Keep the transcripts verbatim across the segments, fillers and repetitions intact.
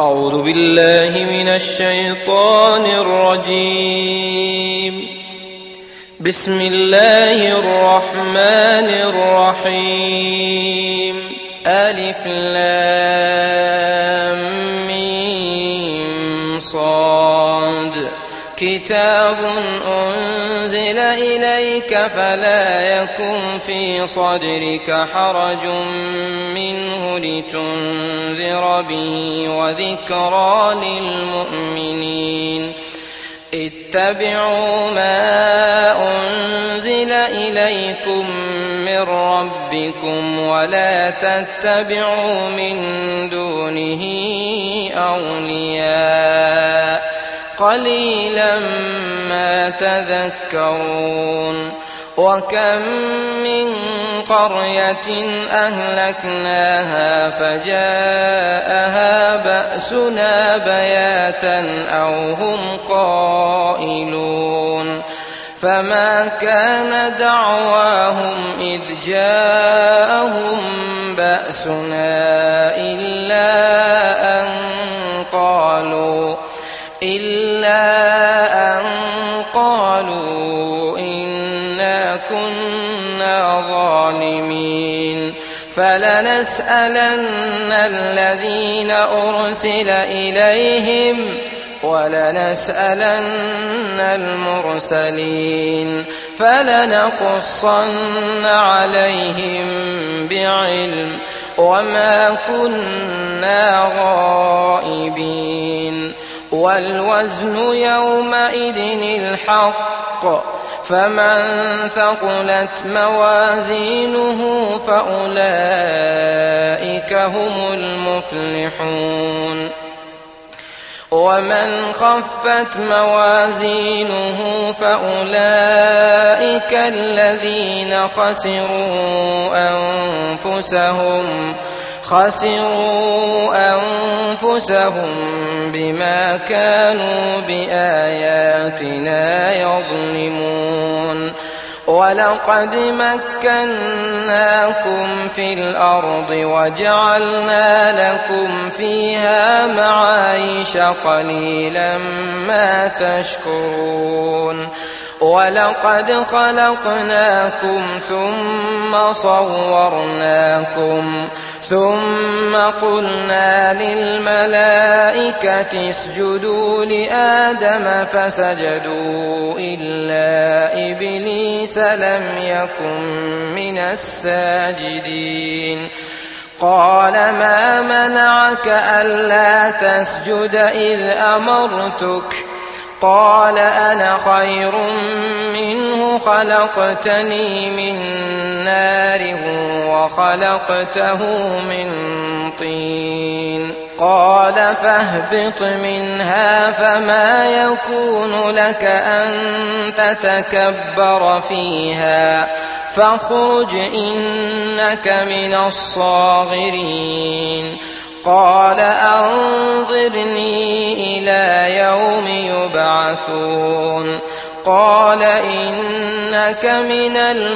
أعوذ بالله من الشيطان الرجيم. بسم الله الرحمن الرحيم. ألف لام ميم صاد. كتاب أنزل إليك فلا يكن في صدرك حرج منه لتنذر به وذكرى للمؤمنين. اتبعوا ما أنزل إليكم من ربكم ولا تتبعوا من دونه أولياء قليلا ما تذكرون. وكم من قرية أهلكناها فجاءها بأسنا بياتا أو هم قائلون. فما كان دعواهم إذ جاءهم بأسنا إلا أن قالوا إلا أن قالوا إنا كنا ظالمين. فلنسألن الذين أرسل إليهم ولنسألن المرسلين. فلنقصن عليهم بعلم وما كنا غائبين. والوزن يومئذ الحق. فمن ثقلت موازينه فأولئك هم المفلحون. ومن خفت موازينه فأولئك الذين خسروا أنفسهم خسروا أنفسهم بما كانوا بآياتنا يظلمون. ولقد مكناكم في الأرض وجعلنا لكم فيها معايش قليلا ما تشكرون. ولقد خلقناكم ثم صورناكم ثم قلنا للملائكة اسجدوا لآدم فسجدوا إلا إبليس لم يكن من الساجدين. قال ما منعك ألا تسجد إذ أمرتك؟ قال أنا خير منه خلقتني من نار وخلقته من طين. قال فاهبط منها فما يكون لك أن تتكبر فيها فاخرج إنك من الصاغرين. قال أنظرني إلى يوم يبعثون. قال إنك من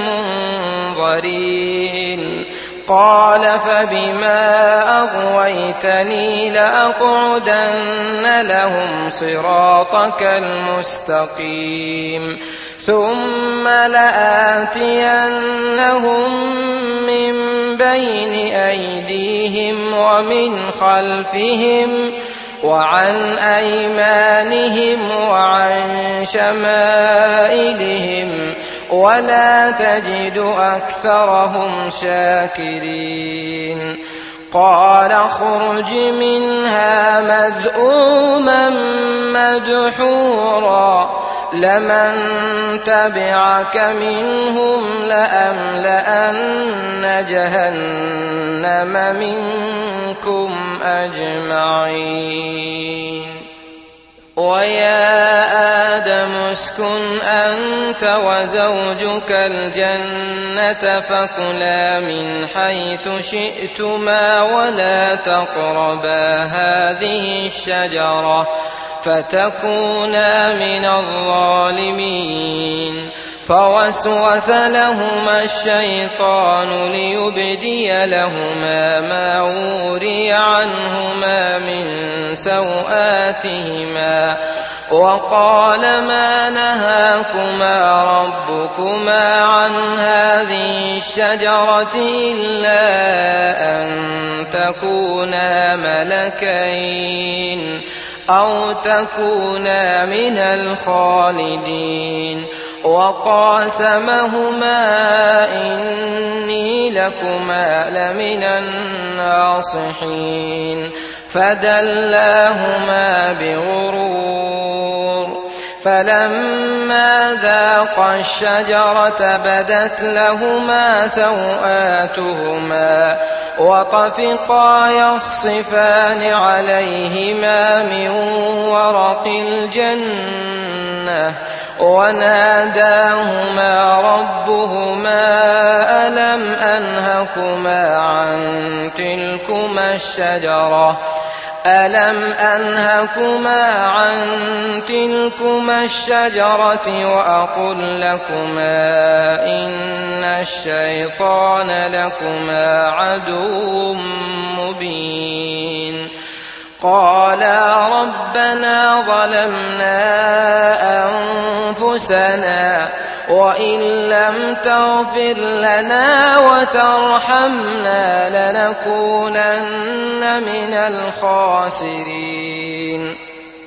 المنظرين. قال فبما أغويتني لأقعدن لهم صراطك المستقيم ثم لآتينهم من بين أيديهم ومن خلفهم وعن أيمانهم وعن شمائلهم ولا تجد أكثرهم شاكرين. قال اخرج منها مذءوما مدحورا لمن تبعك منهم لأملأن جهنم منكم أجمعين. ويا آدم اسكن أنت وزوجك الجنة فكلا من حيث شئتما ولا تقربا هذه الشجرة فتكونا من الظالمين. فوسوس لهما الشيطان ليبدي لهما ما وري عنهما من سوآتهما وقال ما نهاكما ربكما عن هذه الشجرة إلا أن تكونا ملكين أو تكونا من الخالدين وقاسمهما إني لكما لمن الناصحين فدلاهما بغرور فلما ذاقا الشجرة بدت لهما سوآتهما وطفقا يخصفان عليهما من ورق الجنة وناداهما ربهما ألم أنهكما عن تلكما الشجرة ألم أنهكما عن تلكما الشجرة وأقل لكما إن الشيطان لكما عدو مبين قالا ربنا ظلمنا أنفسنا وإن لم تغفر لنا وترحمنا لنكونن من الخاسرين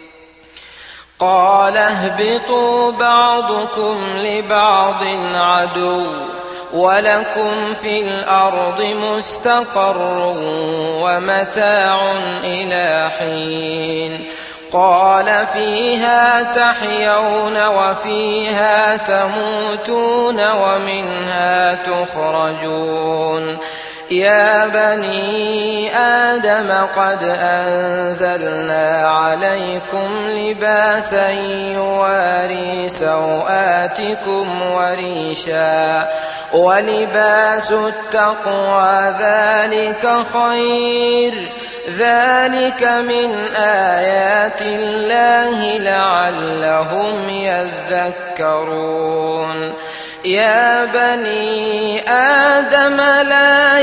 قال اهبطوا بعضكم لبعض عدو ولكم في الأرض مستقر ومتاع إلى حين قال فيها تحيون وفيها تموتون ومنها تخرجون يا بني آدم قد أنزلنا عليكم لباسا يواري سوآتكم وريشا ولباس التقوى ذلك خير ذلك من آيات الله لعلهم يذكرون يا بني آدم لا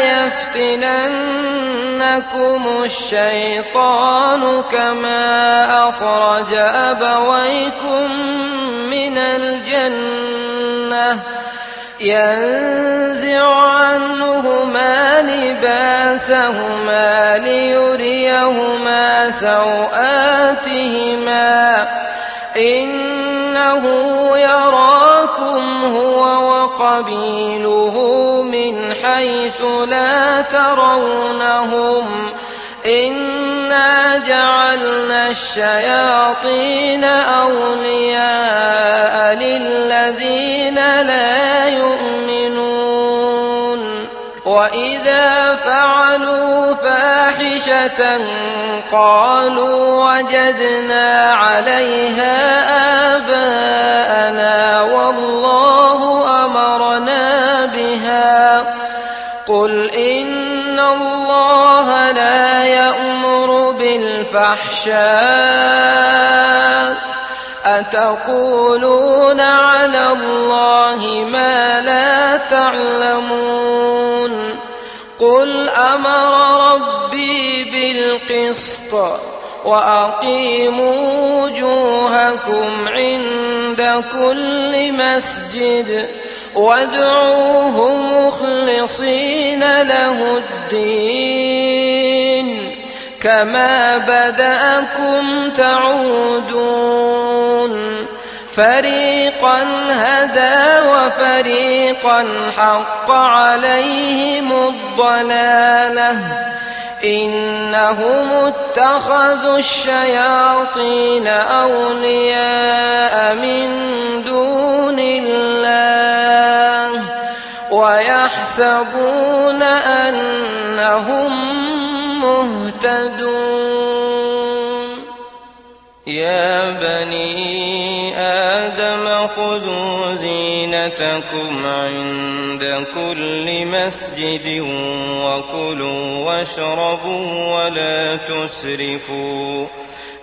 يفتننكم الشيطان كما أخرج أبويكم من الجنة ينزع عنهما لباسهما ليريهما سوآتهما إنه يراكم هو وقبيله من حيث لا ترونهم إنا جعلنا الشياطين أولياء للذين لا يؤمنون وإذا فعلوا فاحشة قالوا وجدنا عليها آباءنا والله أمرنا بها قل إن الله لا يأمر بالفحشاء أتقولون على الله ما لا تعلمون قل أمر ربي بالقسط وأقيموا وجوهكم عند كل مسجد وادعوه مخلصين له الدين كما بدأكم تعودون فريقا هدى وفريقا حق عليهم الضلالة إنهم اتخذوا الشياطين أولياء من دون الله ويحسبون أنهم مهتدون يا بني آدم خذوا زينتكم عند كل مسجد وكلوا واشربوا ولا تسرفوا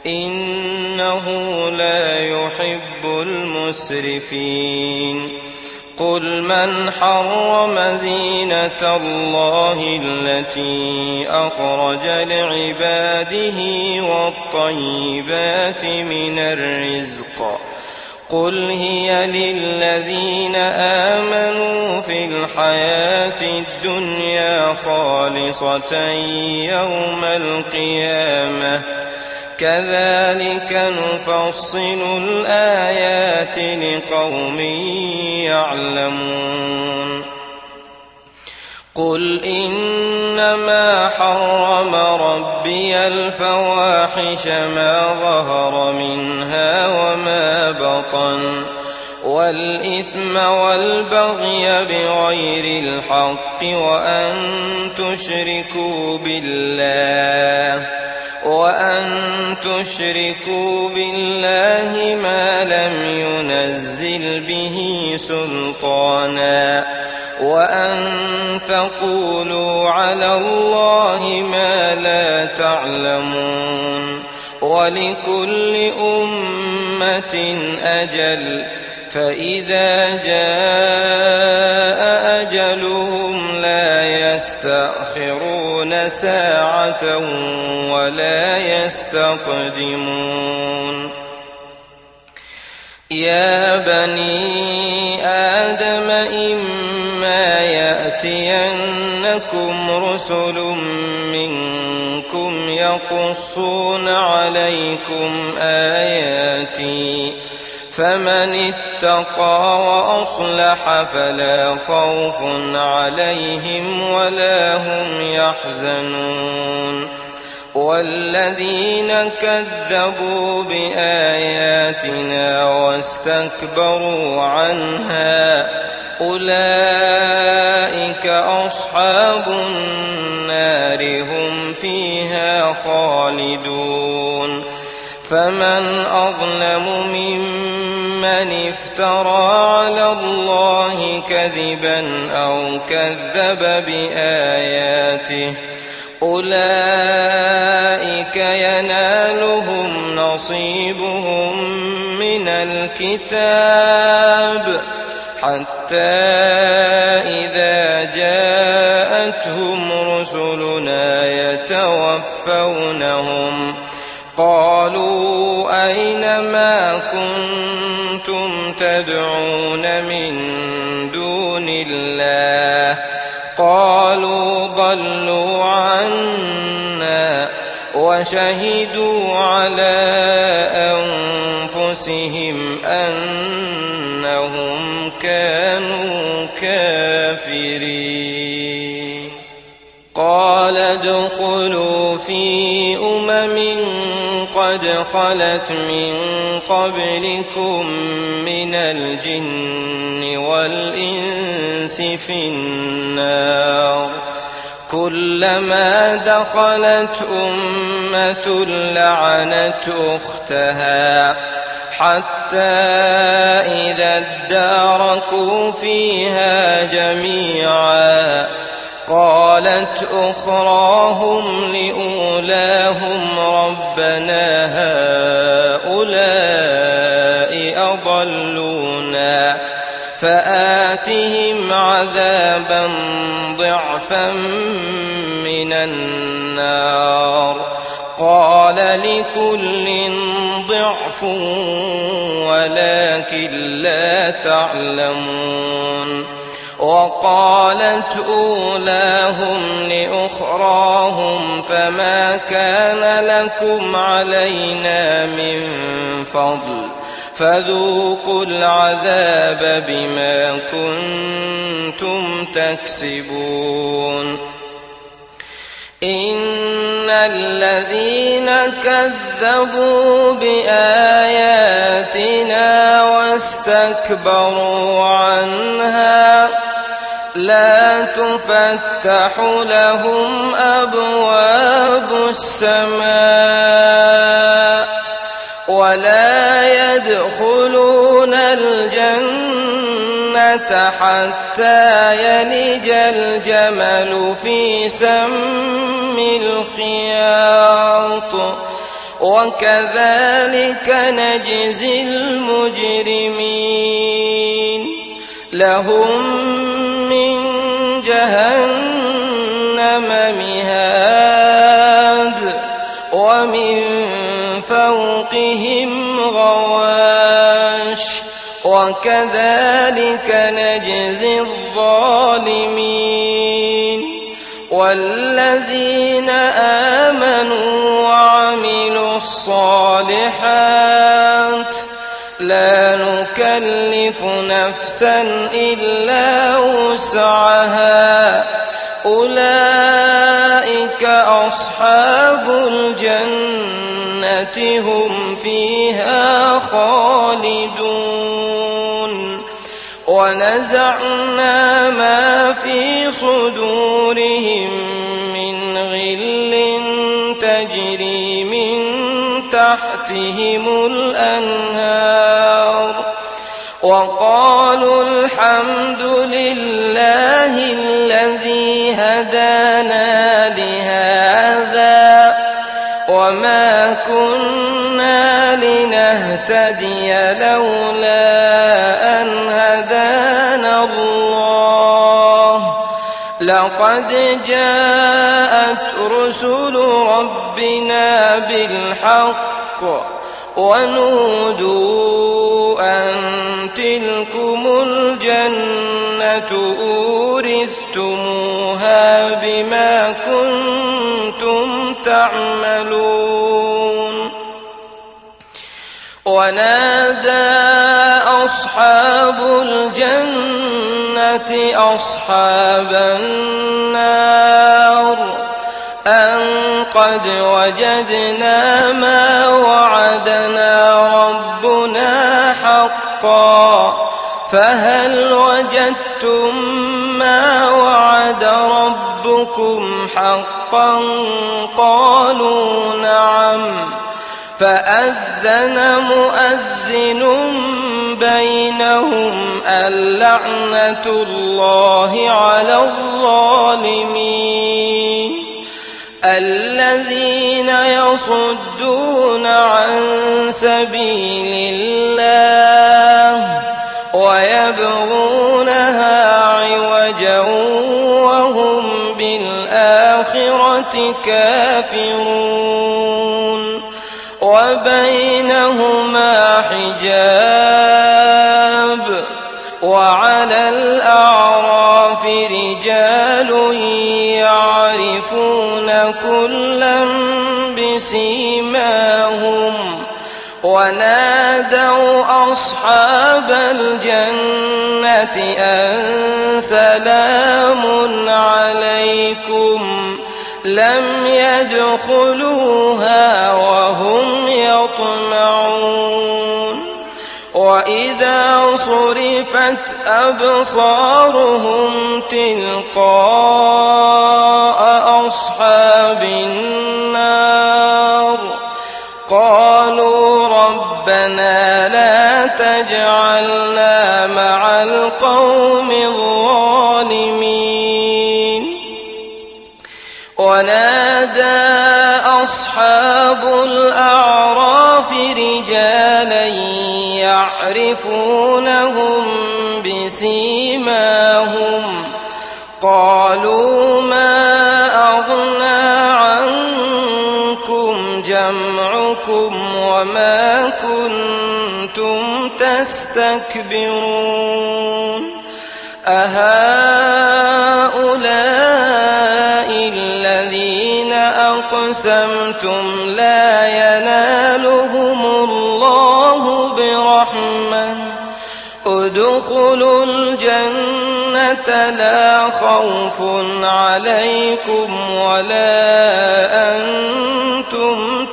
إنه لا يحب المسرفين قل من حرم زينة الله التي أخرج لعباده والطيبات من الرزق قل هي للذين آمنوا في الحياة الدنيا خالصة يوم القيامة كذلك نفصل الآيات لقوم يعلمون قل إنما حرم ربي الفواحش ما ظهر منها وما بطن والإثم والبغي بغير الحق وأن تشركوا بالله وأن تشركوا بالله ما لم ينزل به سلطانا وأن تقولوا على الله ما لا تعلمون ولكل أمة أجل فإذا جاء أجلهم لا يستأخرون ساعة ولا يستقدمون يا بني آدم إما يأتينكم رسل منكم يقصون عليكم آياتي فمن اتقى وأصلح فلا خوف عليهم ولا هم يحزنون والذين كذبوا بآياتنا واستكبروا عنها أولئك أصحاب النار هم فيها خالدون فمن أظلم ممن افترى على الله كذبا أو كذب بآياته أولئك ينالهم نصيبهم من الكتاب حتى إذا جاءتهم رسلنا يتوفونهم قالوا أين ما كنتم تدعون من دون الله قالوا ضلوا عنا وشهدوا على أنفسهم أنهم كانوا كافرين قال ادخلوا في أمم قد خلت من قبلكم من الجن والإنس في النار كلما دخلت أمة لعنت أختها حتى إذا اداركوا فيها جميعا قالت أخراهم لأولاهم ربنا هؤلاء أضلونا فآتهم عذابا ضعفا من النار قال لكل ضعف ولكن لا تعلمون وقالت أولاهم لأخراهم فما كان لكم علينا من فضل فذوقوا العذاب بما كنتم تكسبون إن الذين كذبوا بآياتنا واستكبروا عنها لا تفتح لهم أبواب السماء ولا يدخلون الجنة حتى يلج الجمل في سم الخياط وكذلك نجزي المجرمين لهم من جهنم مهاد ومن فوقهم غواش وكذلك نجزي الظالمين والذين آمنوا وعملوا الصالحات لا نكلف نفسا إلا وسعها أولئك أصحاب الجنة هم فيها خالدون ونزعنا ما في صدورهم من غل تجري من تحتهم الأنهار وقالوا الحمد لله الذي هدانا لهذا وما كنا لنهتدي لولا أن هدانا الله لقد جاءت رسل ربنا بالحق ونودوا أن تلكم الجنة أورثتموها بما كنتم تعملون ونادى أصحاب الجنة أصحاب النار أن قد وجدنا ما وعدنا ربنا حقا فهل وجدتم ما وعد ربكم حقا قالوا نعم فأذن مؤذن بينهم اللعنة الله على الظالمين الذين يصدون عن سبيل الله ويبغونها عوجا وهم بالآخرة كافرون وبينهما حجاب وعلى الأعراف رجال يعرفون كلا بسيماهم ونادوا أصحاب الجنة أن سلام عليكم لم يدخلوها وهم يطمعون وإذا صرفت أبصارهم تلقاء أصحاب النار قالوا ربنا لا تجعلنا مع القوم الظالمين ونادى أصحاب الأعراف رجالا يعرفونهم بسيماهم قالوا ما أغنى عنكم جمعكم وما كنتم تستكبرون أهؤلاء الذين أقسمتم لا ينالهم الله برحمة ادخلوا الجنة لا خوف عليكم ولا أنتم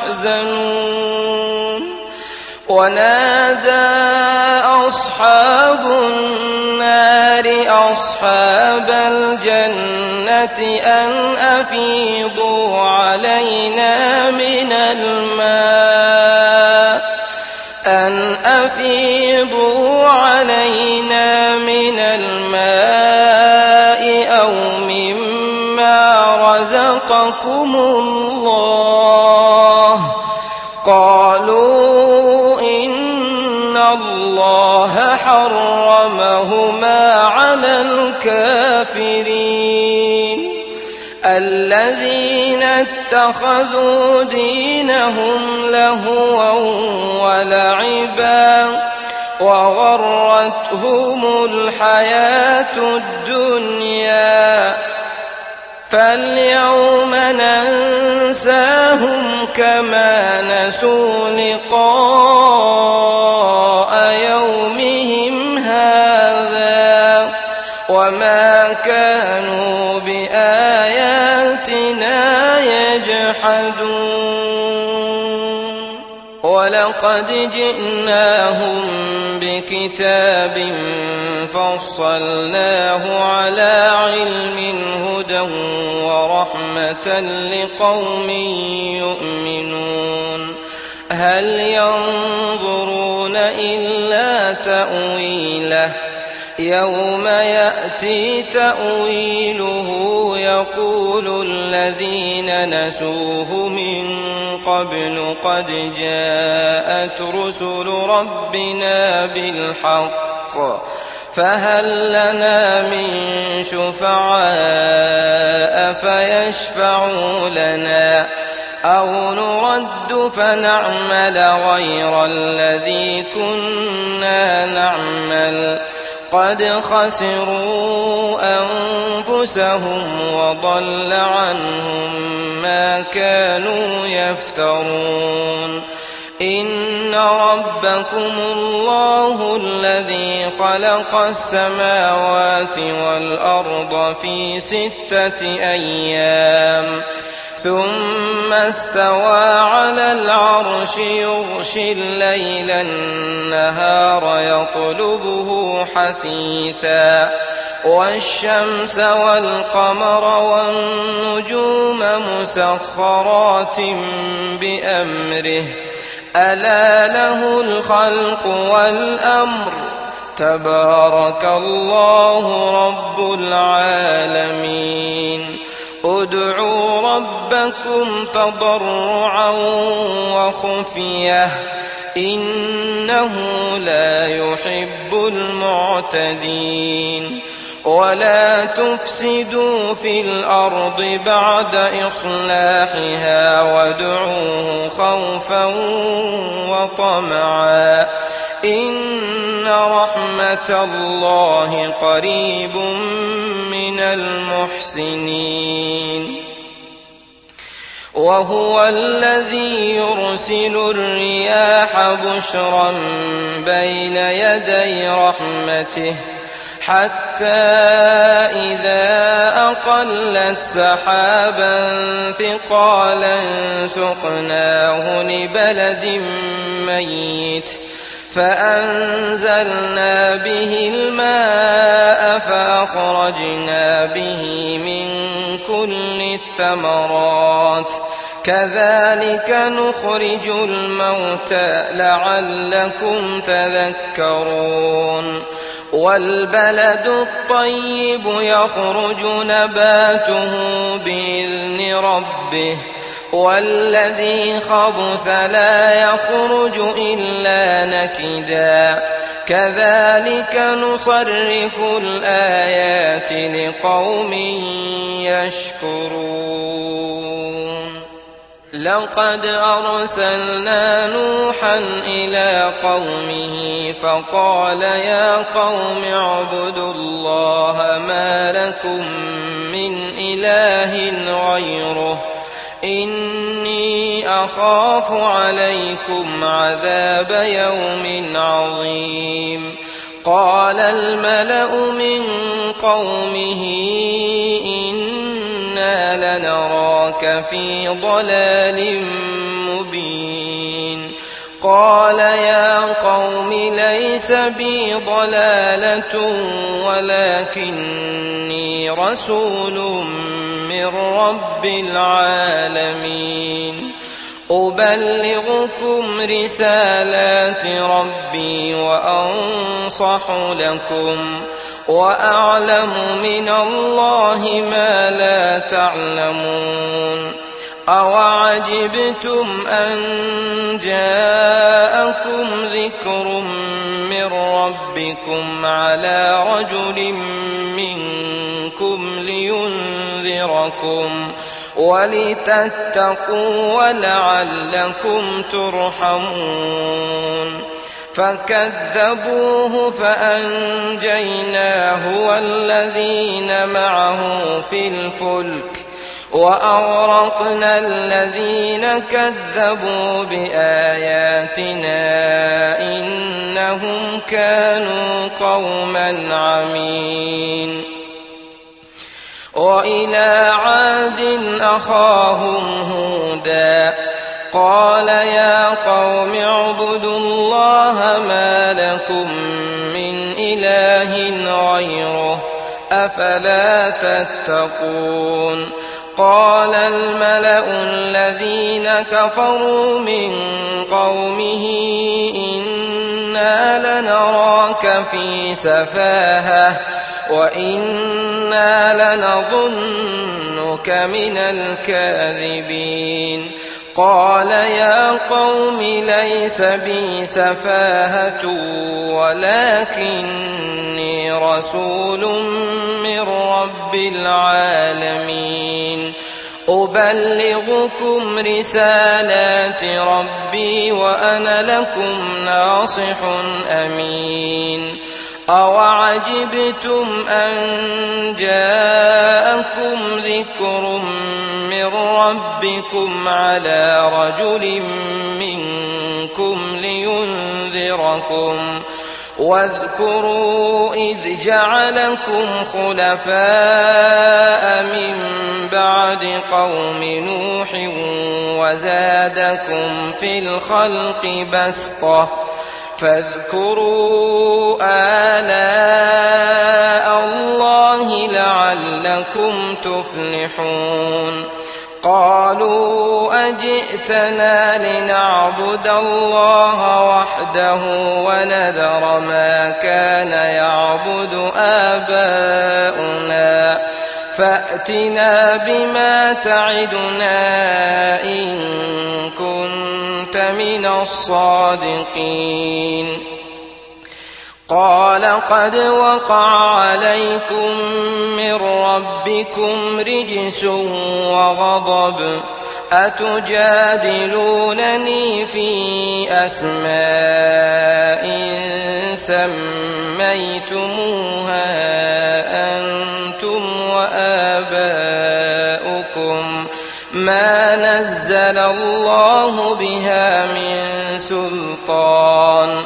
تحزنون ونادى أصحاب النار أصحاب الجنة أن أفيضوا علينا من الماء أن أفيضوا علينا من الماء أو مما رزقكم الله قالوا إن الله الله حرمهما على الكافرين الذين اتخذوا دينهم لهوا ولعبا وغرتهم الحياة الدنيا فاليوم ننساهم كما نسوا لقاء يومهم هذا وما كانوا بآياتنا يجحدون ولقد جئناهم بكتاب فصلناه على علم هدى ورحمة لقوم يؤمنون هل ينظرون إلا تأويله يوم يأتي تأويله يقول الذين نسوه من قبل قد جاءت رسل ربنا بالحق فهل لنا من شفعاء فيشفعوا لنا أو نرد فنعمل غير الذي كنا نعمل قد خسروا أنفسهم وضل عنهم ما كانوا يفترون إن ربكم الله الذي خلق السماوات والأرض في ستة أيام ثم استوى على العرش يغشي الليل النهار يطلبه حثيثا والشمس والقمر والنجوم مسخرات بأمره ألا له الخلق والأمر تبارك الله رب العالمين ادعوا ربكم تضرعا وخفية إنه لا يحب المعتدين ولا تفسدوا في الأرض بعد إصلاحها وادعوه خوفا وطمعا إن رحمة الله قريب من المحسنين وهو الذي يرسل الرياح بشرا بين يدي رحمته حتى إذا أقلت سحابا ثقالا سقناه لبلد ميت فأنزلنا به الماء فأخرجنا به من كل الثمرات كذلك نخرج الموتى لعلكم تذكرون والبلد الطيب يخرج نباته بإذن ربه والذي خبث لا يخرج إلا نكدا كذلك نصرف الآيات لقوم يشكرون لقد أرسلنا نوحا إلى قومه فقال يا قوم اعبدوا الله ما لكم من إله غيره إني أخاف عليكم عذاب يوم عظيم قال الملأ من قومه إنا لنراك في ضلال مبين قال يا قوم ليس بي ضلالة ولكني رسول من رب العالمين أبلغكم رسالات ربي وأنصح لكم وأعلم من الله ما لا تعلمون أوعجبتم أن جاءكم ذكر من ربكم على رجل منكم لينذركم ولتتقوا ولعلكم ترحمون فكذبوه فأنجيناه والذين معه في الفلك وأغرقنا الذين كذبوا بآياتنا إنهم كانوا قوما عمين وإلى عاد أخاهم هودا قال يا قوم اعبدوا الله ما لكم من إله غيره أفلا تتقون قال الملأ الذين كفروا من قومه إنا لنراك في سفاهة وإنا لنظنك من الكاذبين قال يا قوم ليس بي سفاهة ولكني رسول من رب العالمين أبلغكم رسالات ربي وأنا لكم ناصح أمين أوعجبتم أن جاءكم ذكر من ربكم على رجل منكم لينذركم واذكروا إذ جعلكم خلفاء من بعد قوم نوح وزادكم في الخلق بسطة فاذكروا آلاء الله لعلكم تفلحون قالوا أجئتنا لنعبد الله وحده ونذر ما كان يعبد آباؤنا فأتنا بما تعدنا إن كنت من الصادقين قال قد وقع عليكم من ربكم رجس وغضب أتجادلونني في أسماء سميتموها أنتم وآباؤكم ما نزل الله بها من سلطان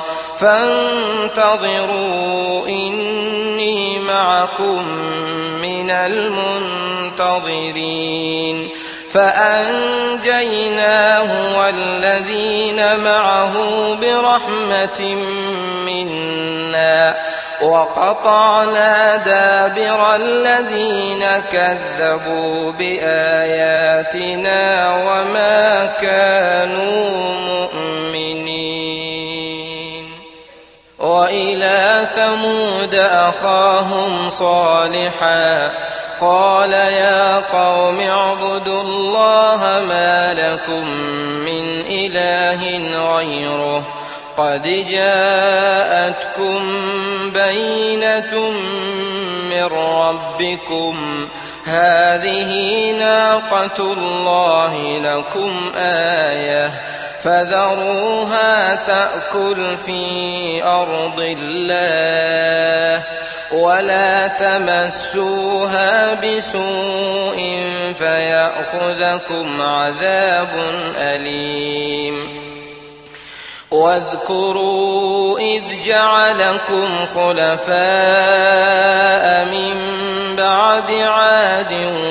فانتظروا إني معكم من المنتظرين فأنجيناه والذين معه برحمة منا وقطعنا دابر الذين كذبوا بآياتنا وما كانوا مؤمنين وإلى ثمود أخاهم صالحا قال يا قوم اعبدوا الله ما لكم من إله غيره قد جاءتكم بينة من ربكم هذه ناقة الله لكم آية فذروها تأكل في أرض الله ولا تمسوها بسوء فيأخذكم عذاب أليم واذكروا إذ جعلكم خلفاء من بعد عاد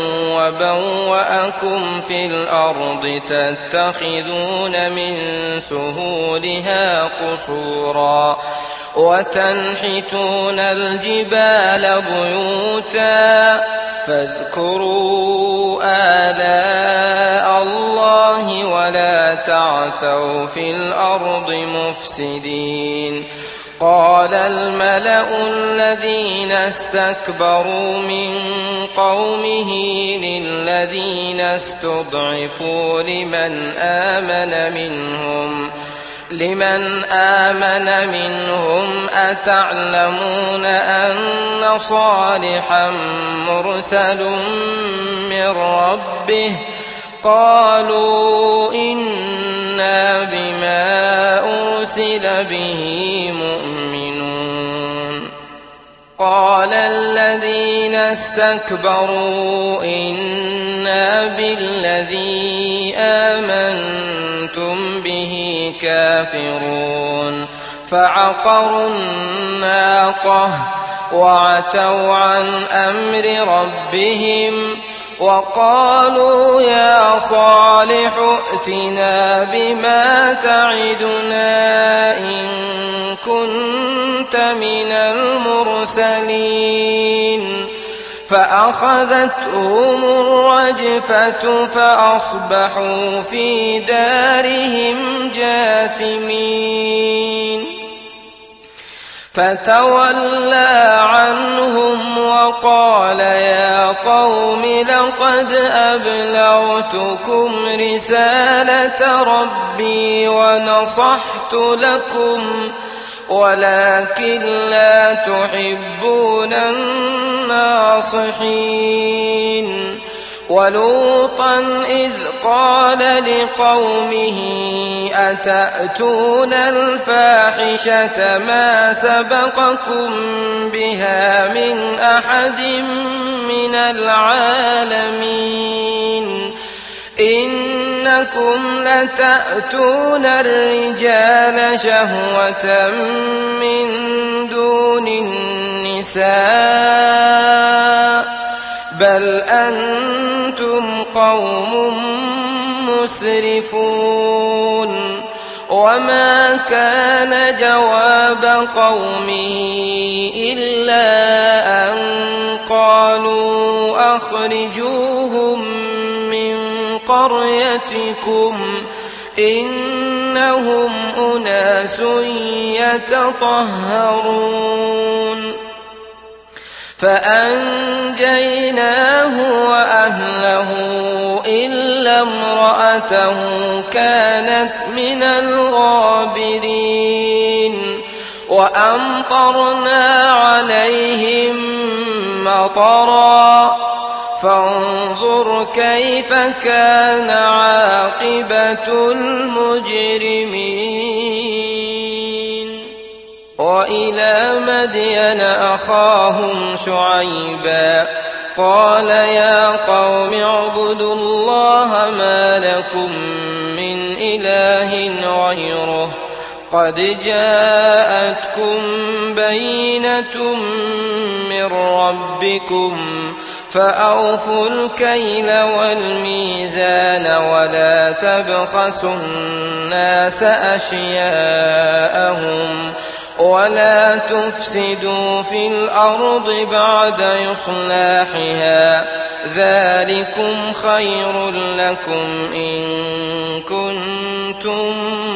وبوأكم في الأرض تتخذون من سهولها قصورا وتنحتون الجبال بيوتا فاذكروا آلاء الله ولا تعثوا في الأرض مفسدين قال الملأ الذين استكبروا من قومه للذين استضعفوا لمن آمن منهم لمن آمن منهم أتعلمون أن صالحا مرسل من ربه قالوا إنا بما أرسل به مؤمنون قال الذين استكبروا إنا بالذي آمنتم به كافرون فعقروا الناقة وعتوا عن أمر ربهم وقالوا يا صالح ائتنا بما تعدنا إن كنت من المرسلين فأخذتهم الرجفة فأصبحوا في دارهم جاثمين فتولى عنهم وقال يا قوم لقد أبلغتكم رسالة ربي ونصحت لكم ولكن لا تحبون الناصحين ولوطا إذ قال لقومه أتأتون الفاحشة ما سبقكم بها من أحد من العالمين إنكم لتأتون الرجال شهوة من دون النساء بل أنتم قوم مسرفون وما كان جواب قومه إلا أن قالوا أخرجوهم من قريتكم إنهم أناس يتطهرون فأنجيناه وأهله إلا امرأته كانت من الغابرين وأمطرنا عليهم مطرا فانظر كيف كان عاقبة المجرمين وإلى مدين أخاهم شعيبا قال يا قوم اعبدوا الله ما لكم من إله غيره قد جاءتكم بينة من ربكم فأوفوا الكيل والميزان ولا تبخسوا الناس أشياءهم ولا تفسدوا في الأرض بعد إصلاحها ذلكم خير لكم إن كنتم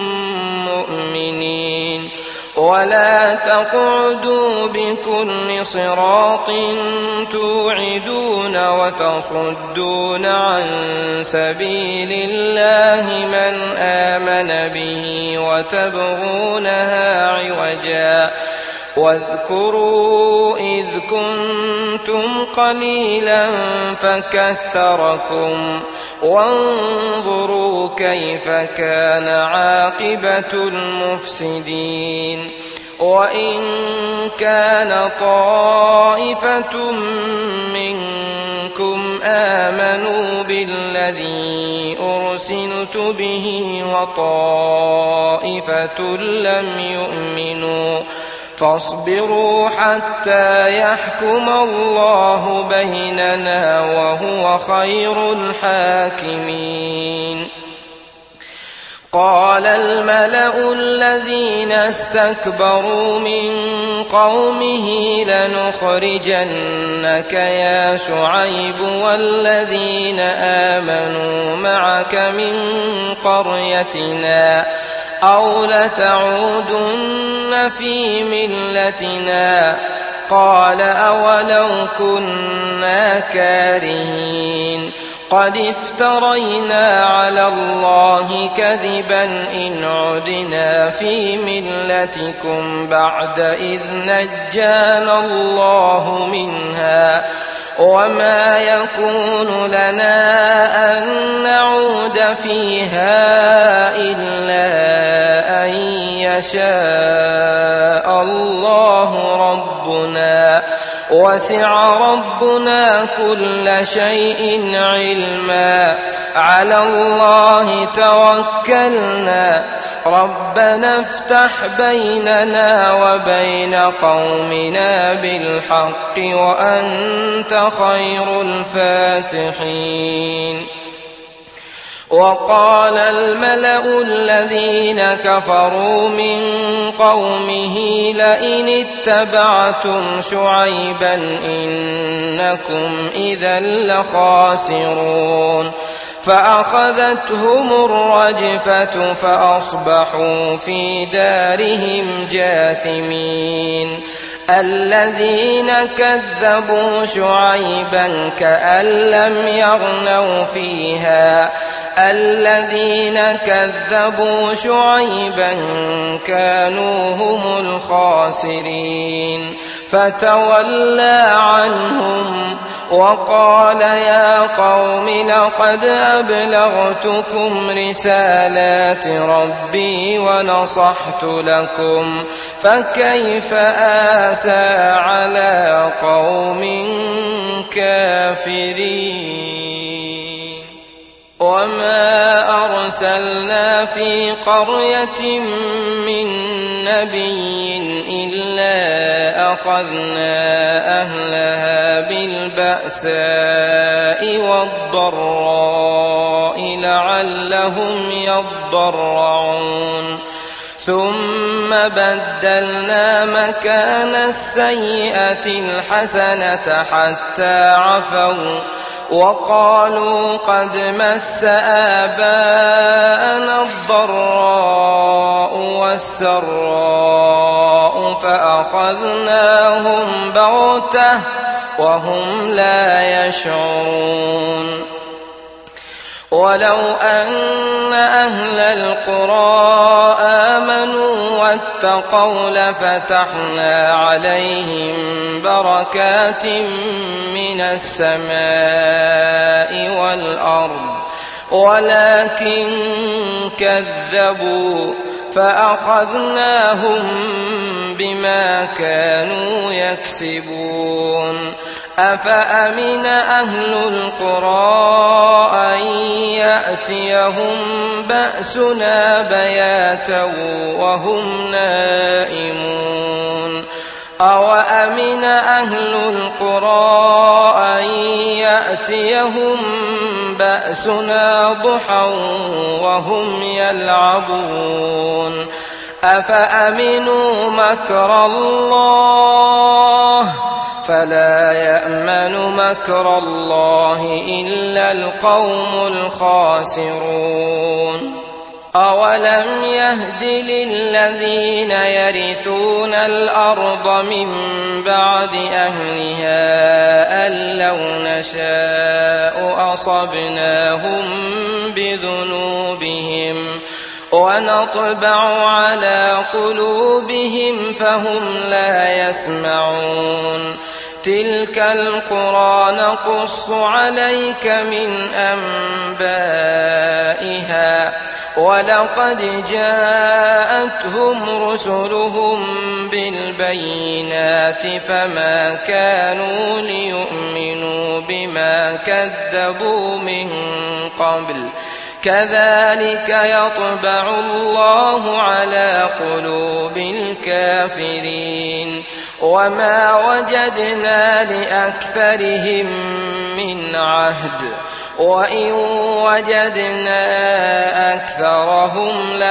مؤمنين ولا تقعدوا بكل صراط توعدون وتصدون عن سبيل الله من آمن به وتبغونها عوجا واذكروا إذ كنتم قليلا فكثركم وانظروا كيف كان عاقبة المفسدين وإن كان طائفة منكم آمنوا بالذي أرسلت به وطائفة لم يؤمنوا فاصبروا حتى يحكم الله بيننا وهو خير الحاكمين قال الملأ الذين استكبروا من قومه لنخرجنك يا شعيب والذين آمنوا معك من قريتنا أو لتعودن في ملتنا قال أولو كنا كارهين قد افترينا على الله كذبا إن عدنا في ملتكم بعد إذ نجانا الله منها وما يكون لنا أن نعود فيها إلا أن يشاء الله ربنا وسع ربنا كل شيء علما على الله توكلنا ربنا افتح بيننا وبين قومنا بالحق وأنت خير الفاتحين. وقال الملأ الذين كفروا من قومه لئن اتبعتم شعيبا إنكم إذا لخاسرون فأخذتهم الرجفة فأصبحوا في دارهم جاثمين. الذين كذبوا شعيبا كأن لم يغنوا فيها الذين كذبوا شعيبا كانوا هم الخاسرين فتولى عنهم وقال يا قوم لقد أبلغتكم رسالات ربي ونصحت لكم فكيف آسى على قوم كافرين. وما أرسلنا في قرية من نبي إلا أخذنا أهلها بالبأساء والضراء لعلهم يضرعون ثم بدلنا مكان السيئة الحسنة حتى عفوا وقالوا قد مس آباءنا الضراء والسراء فأخذناهم بغتة وهم لا يشعرون. ولو أن أهل القرى آمنوا واتقوا لفتحنا عليهم بركات من السماء والأرض ولكن كذبوا فأخذناهم بما كانوا يكسبون. أفأمن أهل القرى أن يأتيهم بأسنا بياتا وهم نائمون أوأمن أهل القرى أن يأتيهم بأسنا ضحى وهم يلعبون أفأمنوا مكر الله فلا يأمن مكر الله إلا القوم الخاسرون. أولم يهد للذين يرثون الأرض من بعد أهلها أن لو نشاء أصبناهم بذنوبهم ونطبع على قلوبهم فهم لا يسمعون. تلك القرى نقص عليك من أنبائها ولقد جاءتهم رسلهم بالبينات فما كانوا ليؤمنوا بما كذبوا من قبل كذلك يطبع الله على قلوب الكافرين. وما وجدنا لأكثرهم من عهد وإن وجدنا أكثرهم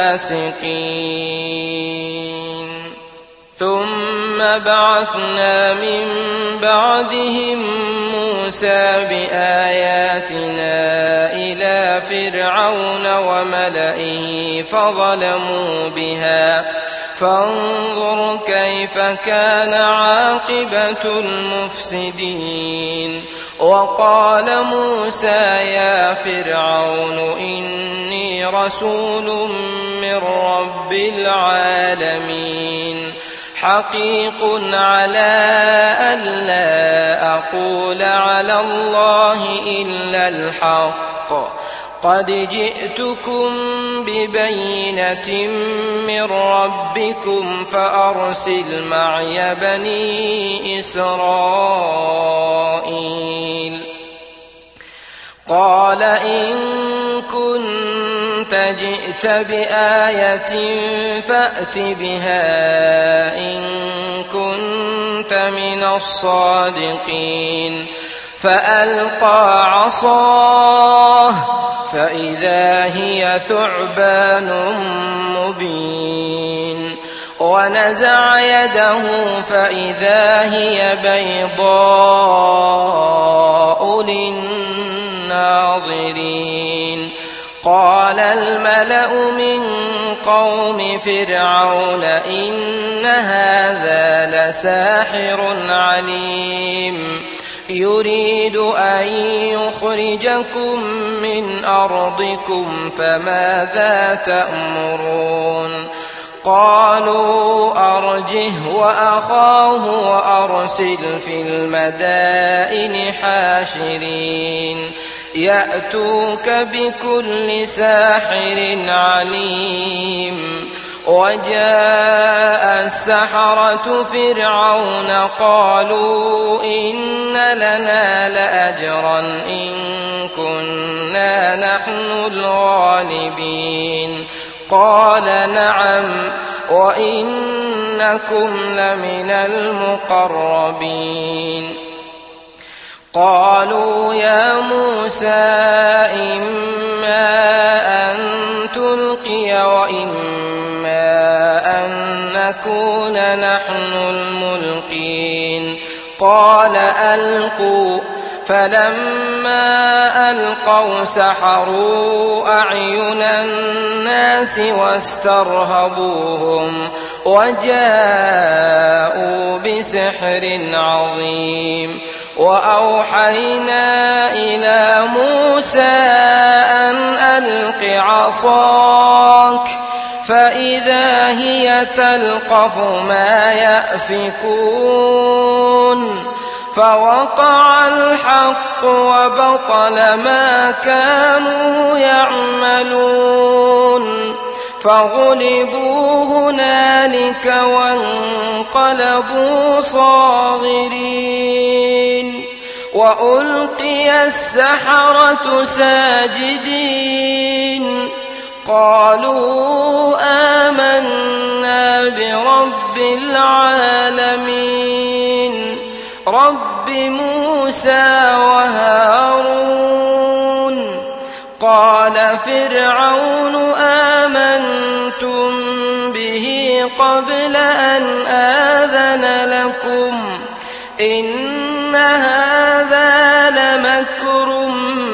لفاسقين. ثم بعثنا من بعدهم موسى بآياتنا إلى فرعون وملئه فظلموا بها فانظر كيف كان عاقبة المفسدين. وقال موسى يا فرعون إني رسول من رب العالمين حقيق على ألا أقول على الله إلا الحق قد جئتكم ببينة من ربكم فأرسل معي بني إسرائيل قال إن كنت جئت بآية فأت بها إن كنت من الصادقين فألقى عصاه فإذا هي ثعبان مبين ونزع يده فإذا هي بيضاء للناظرين قال الملأ من قوم فرعون إن هذا لساحر عليم يريد أن يخرجكم من أرضكم فماذا تأمرون قالوا أرجه وأخاه وأرسل في المدائن حاشرين يأتوك بكل ساحر عليم وجاء السحرة فرعون قالوا إن لنا لأجرا إن كنا نحن الغالبين قال نعم وإنكم لمن المقربين قالوا يا موسى إما أن تلقي وإما أن نكون نحن الملقين قال ألقوا فلما ألقوا سحروا أعين الناس واسترهبوهم وجاءوا بسحر عظيم وأوحينا إلى موسى أن ألق عصاك فإذا هي تلقف ما يأفكون فوقع الحق وبطل ما كانوا يعملون فغلبوا هنالك وانقلبوا صاغرين وألقي السحرة ساجدين قالوا آمنا برب العالمين رب موسى وهارون قال فرعون آمنتم به قبل أن آذن لكم إن هذا لمكر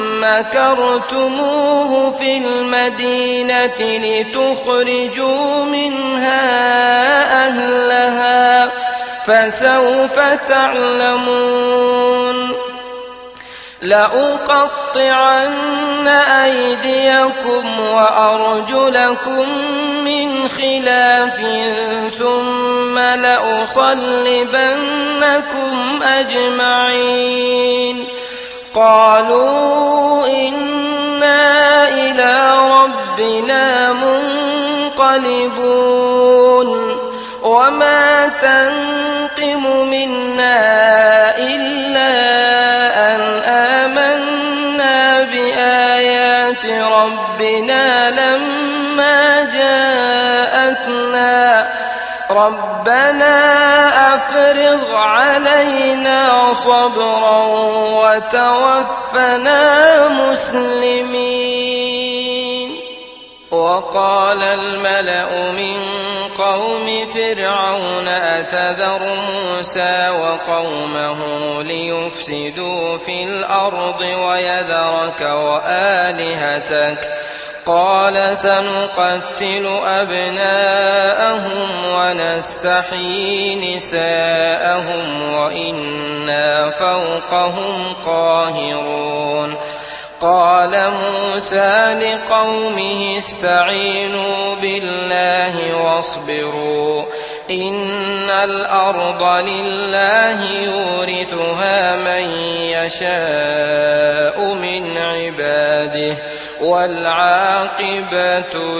مكرتموه في المدينة لتخرجوا منها أهلها فسوف تعلمون لأقطعن أيديكم وأرجلكم من خلاف ثم لأصلبنكم أجمعين قالوا إنا إلى ربنا منقلبون وما تنقم منا إلا أن آمنا بآيات ربنا لما جاءتنا ربنا أفرغ علينا صبرا وتوفنا مسلمين وقال الملأ من قوم فرعون أتذر موسى وقومه ليفسدوا في الأرض ويذرك وآلهتك قال سنقتل أبناءهم ونستحيي نساءهم وإنا فوقهم قاهرون. قال موسى لقومه استعينوا بالله واصبروا إن الأرض لله يورثها من يشاء من عباده والعاقبة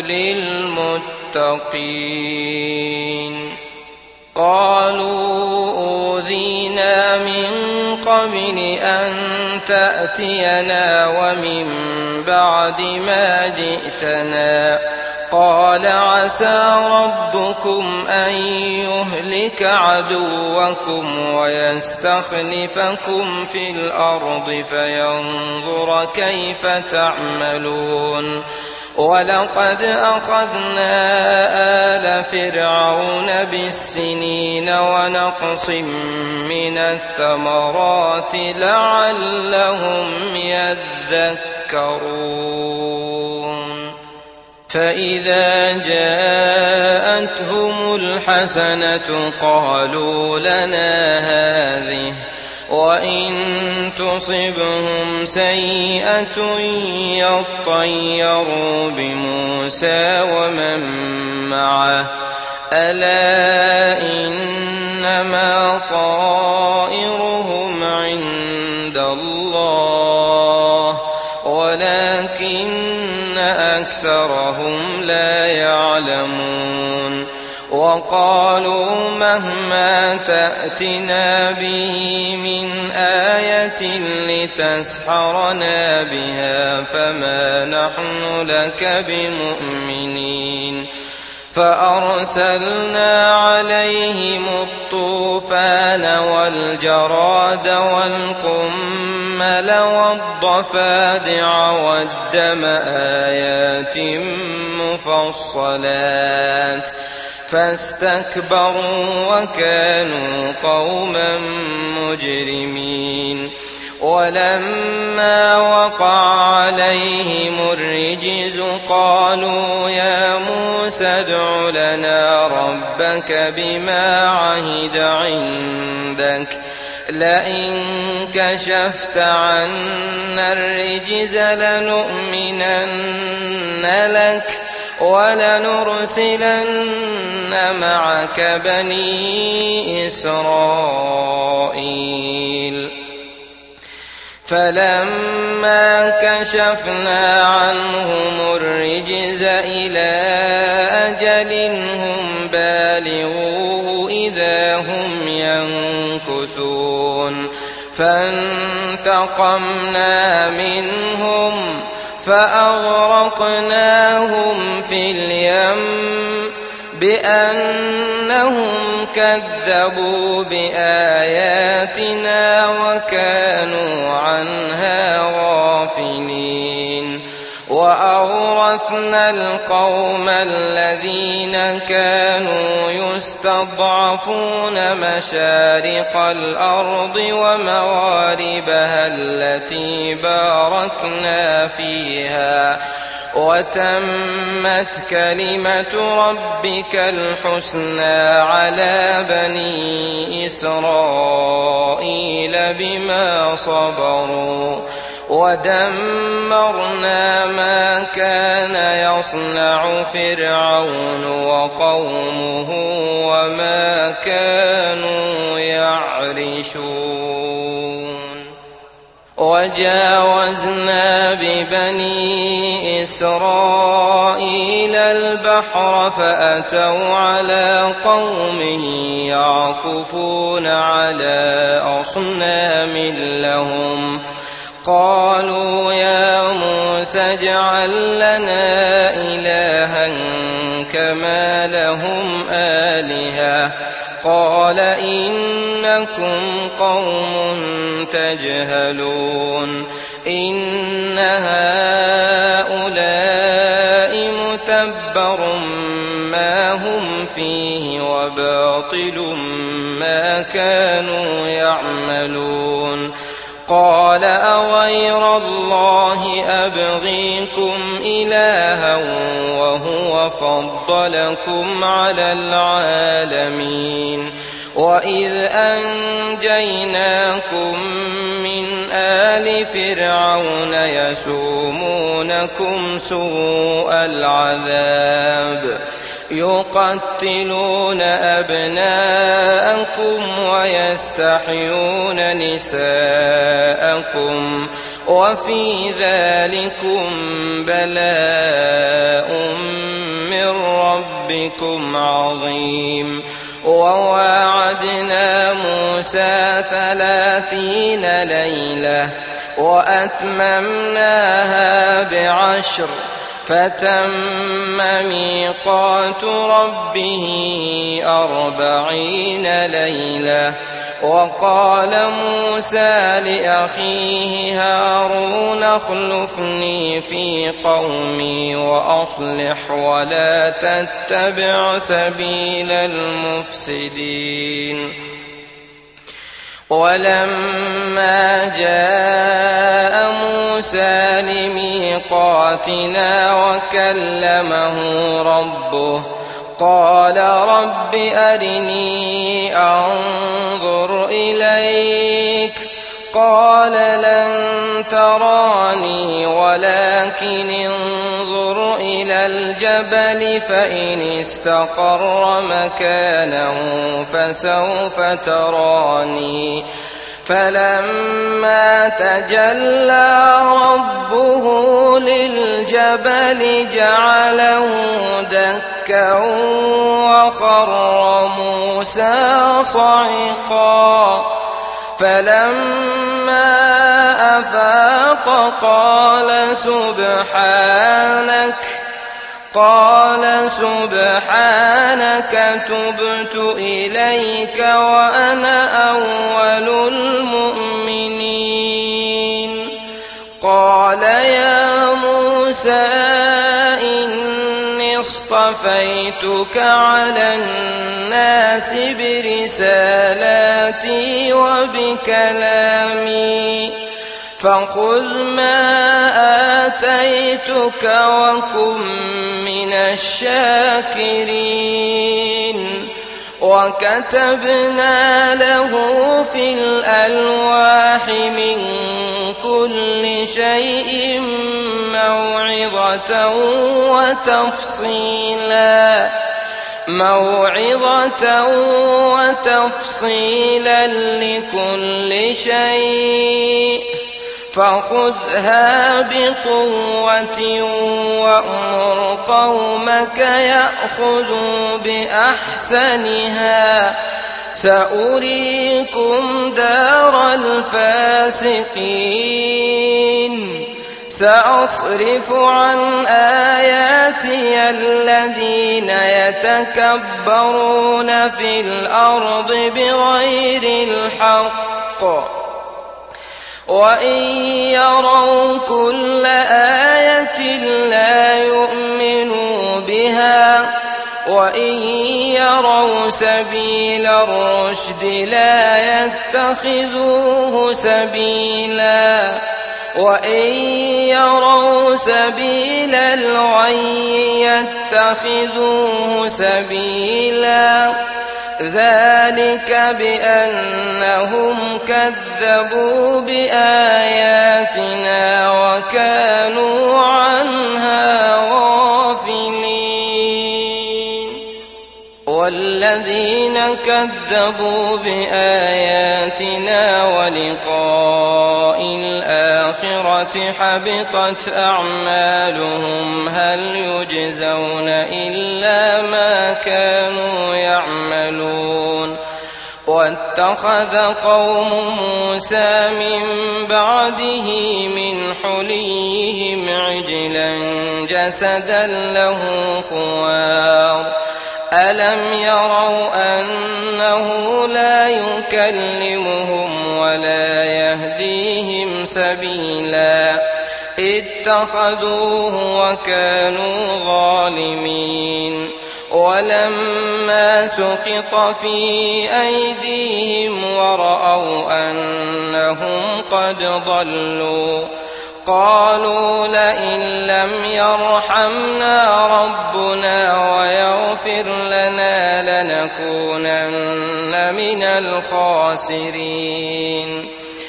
للمتقين. قالوا أوذينا من قبل أن تأتينا ومن بعد ما جئتنا. قال عسى ربكم أن يهلك عدوكم ويستخلفكم في الأرض فينظر كيف تعملون. ولقد أخذنا آل فرعون بالسنين ونقص من الثمرات لعلهم يذكرون. فإذا جاءتهم الحسنة قالوا لنا هذه وإن تصبهم سيئة يطيروا بموسى ومن معه ألا إنما طائرهم عند الله ولكن أكثرهم لا يعلمون. وقالوا مهما تأتنا به من آية لتسحرنا بها فما نحن لك بمؤمنين. فأرسلنا عليهم الطوفان والجراد والقمل والضفادع والدم آيات مفصلات فاستكبروا وكانوا قوما مجرمين. ولما وقع عليهم الرجز قالوا يا موسى ادع لنا ربك بما عهد عندك لئن كشفت عنا الرجز لنؤمنن لك ولنرسلن معك بني إسرائيل. فلما كشفنا عنهم الرجز إلى أجل هم بالغوه إذا هم ينكثون. فانتقمنا منهم فأغرقناهم في اليم بأنهم كذبوا بآياتنا وكانوا عنها غافلين. وأورثنا القوم الذين كانوا يستضعفون مشارق الأرض ومغاربها التي باركنا فيها وتمت كلمة ربك الحسنى على بني إسرائيل بما صبروا ودمرنا ما كان يصنع فرعون وقومه وما كانوا يعرشون. وجاوزنا ببني إسرائيل البحر فأتوا على قوم يعكفون على أصنام لهم قالوا يا موسى اجعل لنا إلها كما لهم آلهة قال إنكم قوم تجهلون. إن هؤلاء متبر ما هم فيه وباطل ما كانوا يعملون. قال أغير الله أبغيكم إلها وهو فضلكم على العالمين. وإذ أنجيناكم من آل فرعون يسومونكم سوء العذاب يقتلون أبناءكم ويستحيون نساءكم وفي ذلكم بلاء من ربكم عظيم. وواعدنا موسى ثلاثين ليلة وأتممناها بعشر فتم ميقات ربه أربعين ليلة. وقال موسى لأخيه هارون اخلفني في قومي وأصلح ولا تتبع سبيل المفسدين. ولما جاء موسى لميقاتنا وكلمه ربه قال رب أرني أنظر إليك قال لن تراني ولكن انظر إلى الجبل فإن استقر مكانه فسوف تراني. فلما تجلى ربه للجبل جعله دكا وخر موسى صعقا. فلما أفاق قال سبحانك قال سبحانك تبت إليك وأنا أول المؤمنين. قال يا موسى إني اصطفيتك على الناس برسالاتي وبكلامي فخذ ما آتيتك وكن من الشاكرين. وكتبنا له في الألواح من كل شيء موعظة وتفصيلا موعظة وتفصيلا لكل شيء فخذها بقوة وأمر قومك يأخذوا بأحسنها سأريكم دار الفاسقين. سأصرف عن آياتي الذين يتكبرون في الأرض بغير الحق وإن يروا كل آية لا يؤمنوا بها وإن يروا سبيل الرشد لا يتخذوه سبيلا وإن يروا سبيل الغي يتخذوه سبيلا ذلك بأنهم كذبوا بآياتنا وكانوا عنها غافلين. والذين كذبوا بآياتنا ولقاء الآخرة حبطت أعمالهم هل يجزون إلا ما كانوا يعملون. واتخذ قوم موسى من بعده من حليهم عجلا جسدا له خوار ألم يروا أنه لا يكلمهم ولا يهديهم سبيلا اتخذوه وكانوا ظالمين. ولما سقط في أيديهم ورأوا أنهم قد ضلوا قالوا لئن لم يرحمنا ربنا ويغفر لنا لنكونن من الخاسرين.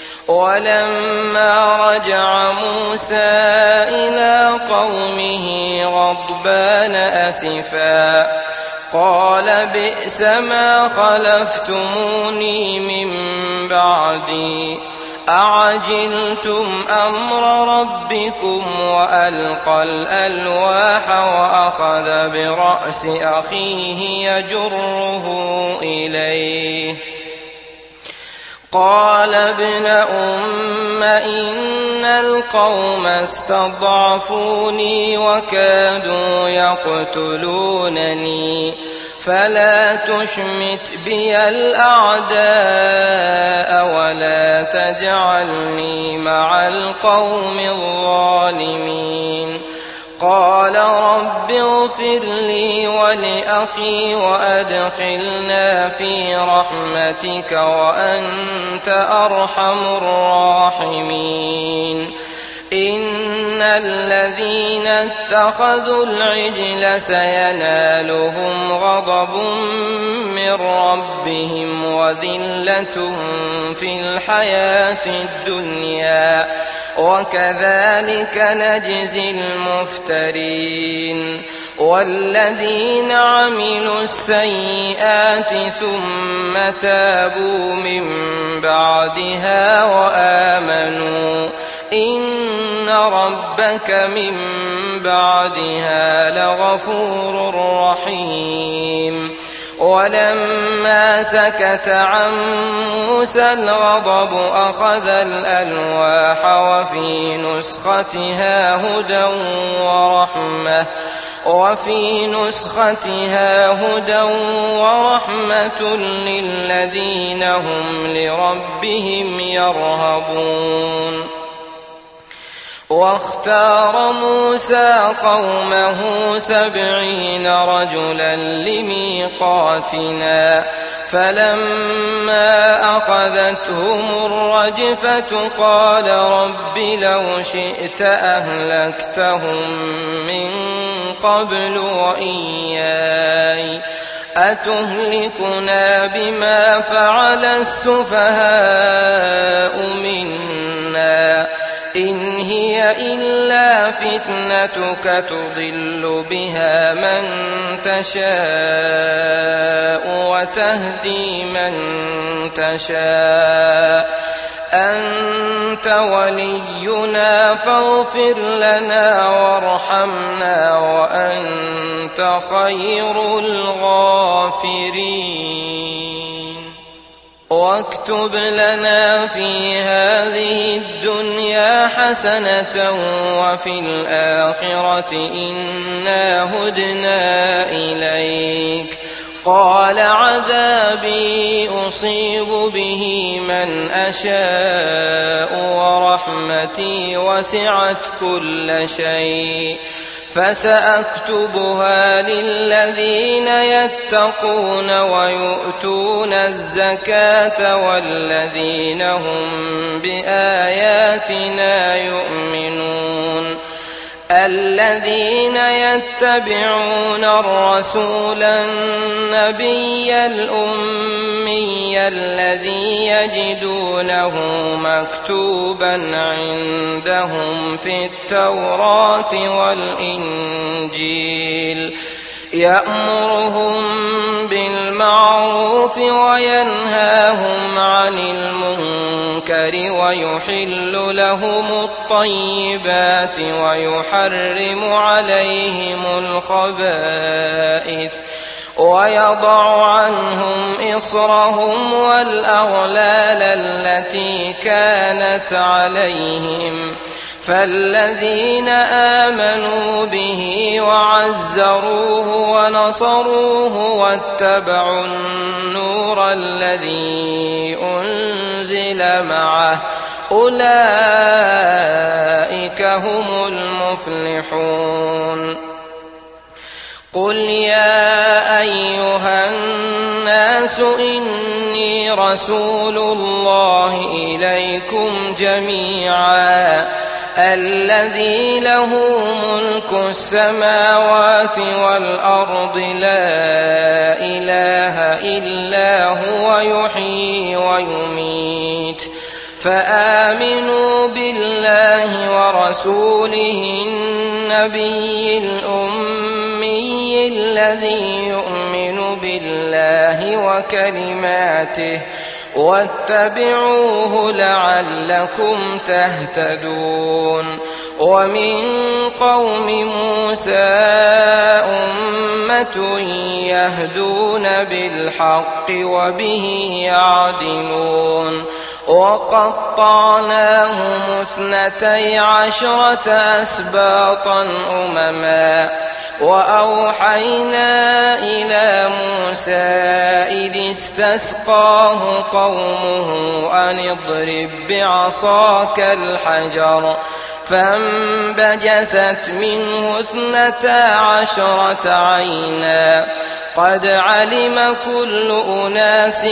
ولما رجع موسى إلى قومه غضبان أسفا قال بئس ما خلفتموني من بعدي أعجلتم أمر ربكم وألقى الألواح وأخذ برأس أخيه يجره إليه قال ابن أم إن القوم استضعفوني وكادوا يقتلونني فلا تشمت بي الأعداء ولا تجعلني مع القوم الظالمين. قال رب اغفر لي ولأخي وأدخلنا في رحمتك وأنت أرحم الراحمين. إن الذين اتخذوا العجل سينالهم غضب من ربهم وذلة في الحياة الدنيا وكذلك نجزي المفترين. والذين عملوا السيئات ثم تابوا من بعدها وآمنوا إن ربك من بعدها لغفور رحيم. ولما سكت عن موسى الغضب أخذ الألواح وفي نسختها هدى ورحمة وفي نسختها هدى ورحمة للذين هم لربهم يرهبون. واختار موسى قومه سبعين رجلا لميقاتنا فلما أخذتهم الرجفة قال رب لو شئت أهلكتهم من قبل وإياي أتهلكنا بما فعل السفهاء منا إن هي إلا فتنتك تضل بها من تشاء وتهدي من تشاء أنت ولينا فاغفر لنا وارحمنا وأنت خير الغافرين. واكتب لنا في هذه الدنيا حسنة وفي الآخرة إنا هدنا إليك. قال عذابي أصيب به من أشاء ورحمتي وسعت كل شيء فسأكتبها للذين يتقون ويؤتون الزكاة والذين هم بآياتنا يؤمنون. الذين يتبعون الرسول النبي الأمي الذي يجدونه مكتوبا عندهم في التوراة والإنجيل يأمرهم بالمعروف وينهاهم عن المنكر ويحل لهم الطيبات ويحرم عليهم الخبائث ويضع عنهم إصرهم والأغلال التي كانت عليهم. فالذين آمنوا به وعزروه ونصروه واتبعوا النور الذي أنزل معه أولئك هم المفلحون. قل يا أيها الناس إني رسول الله إليكم جميعا الذي له ملك السماوات والأرض لا إله إلا هو يحيي ويميت فآمنوا بالله ورسوله النبي الأمي الذي يؤمن بالله وكلماته واتبعوه لعلكم تهتدون ومن قوم موسى أمة يهدون بالحق وبه يعدلون وقطعناهم اثنتي عشرة أسباطا أمما وأوحينا إلى موسى إذ استسقاه قومه أن اضرب بعصاك الحجر فانبجست منه اثنتا عشرة عينا قد علم كل أناس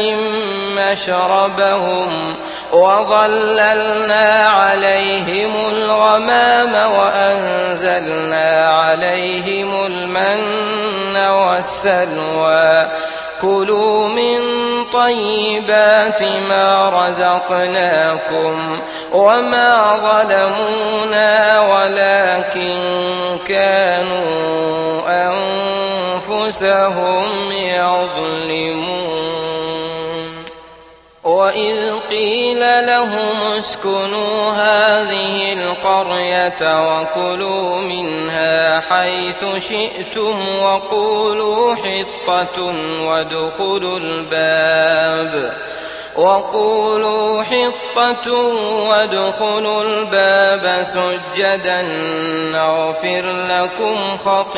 مشربهم وظللنا عليهم الغمام وأنزلنا عليهم المن والسلوى كلوا من طيبات ما رزقناكم وما ظلمونا ولكن كانوا أنفسهم يظلمون وإذ قيل لهم اسكنوا هذه القرية وكلوا منها حيث شئتم وقولوا حطة وادخلوا الباب وقولوا حطة وادخلوا الباب سجدا نغفر لكم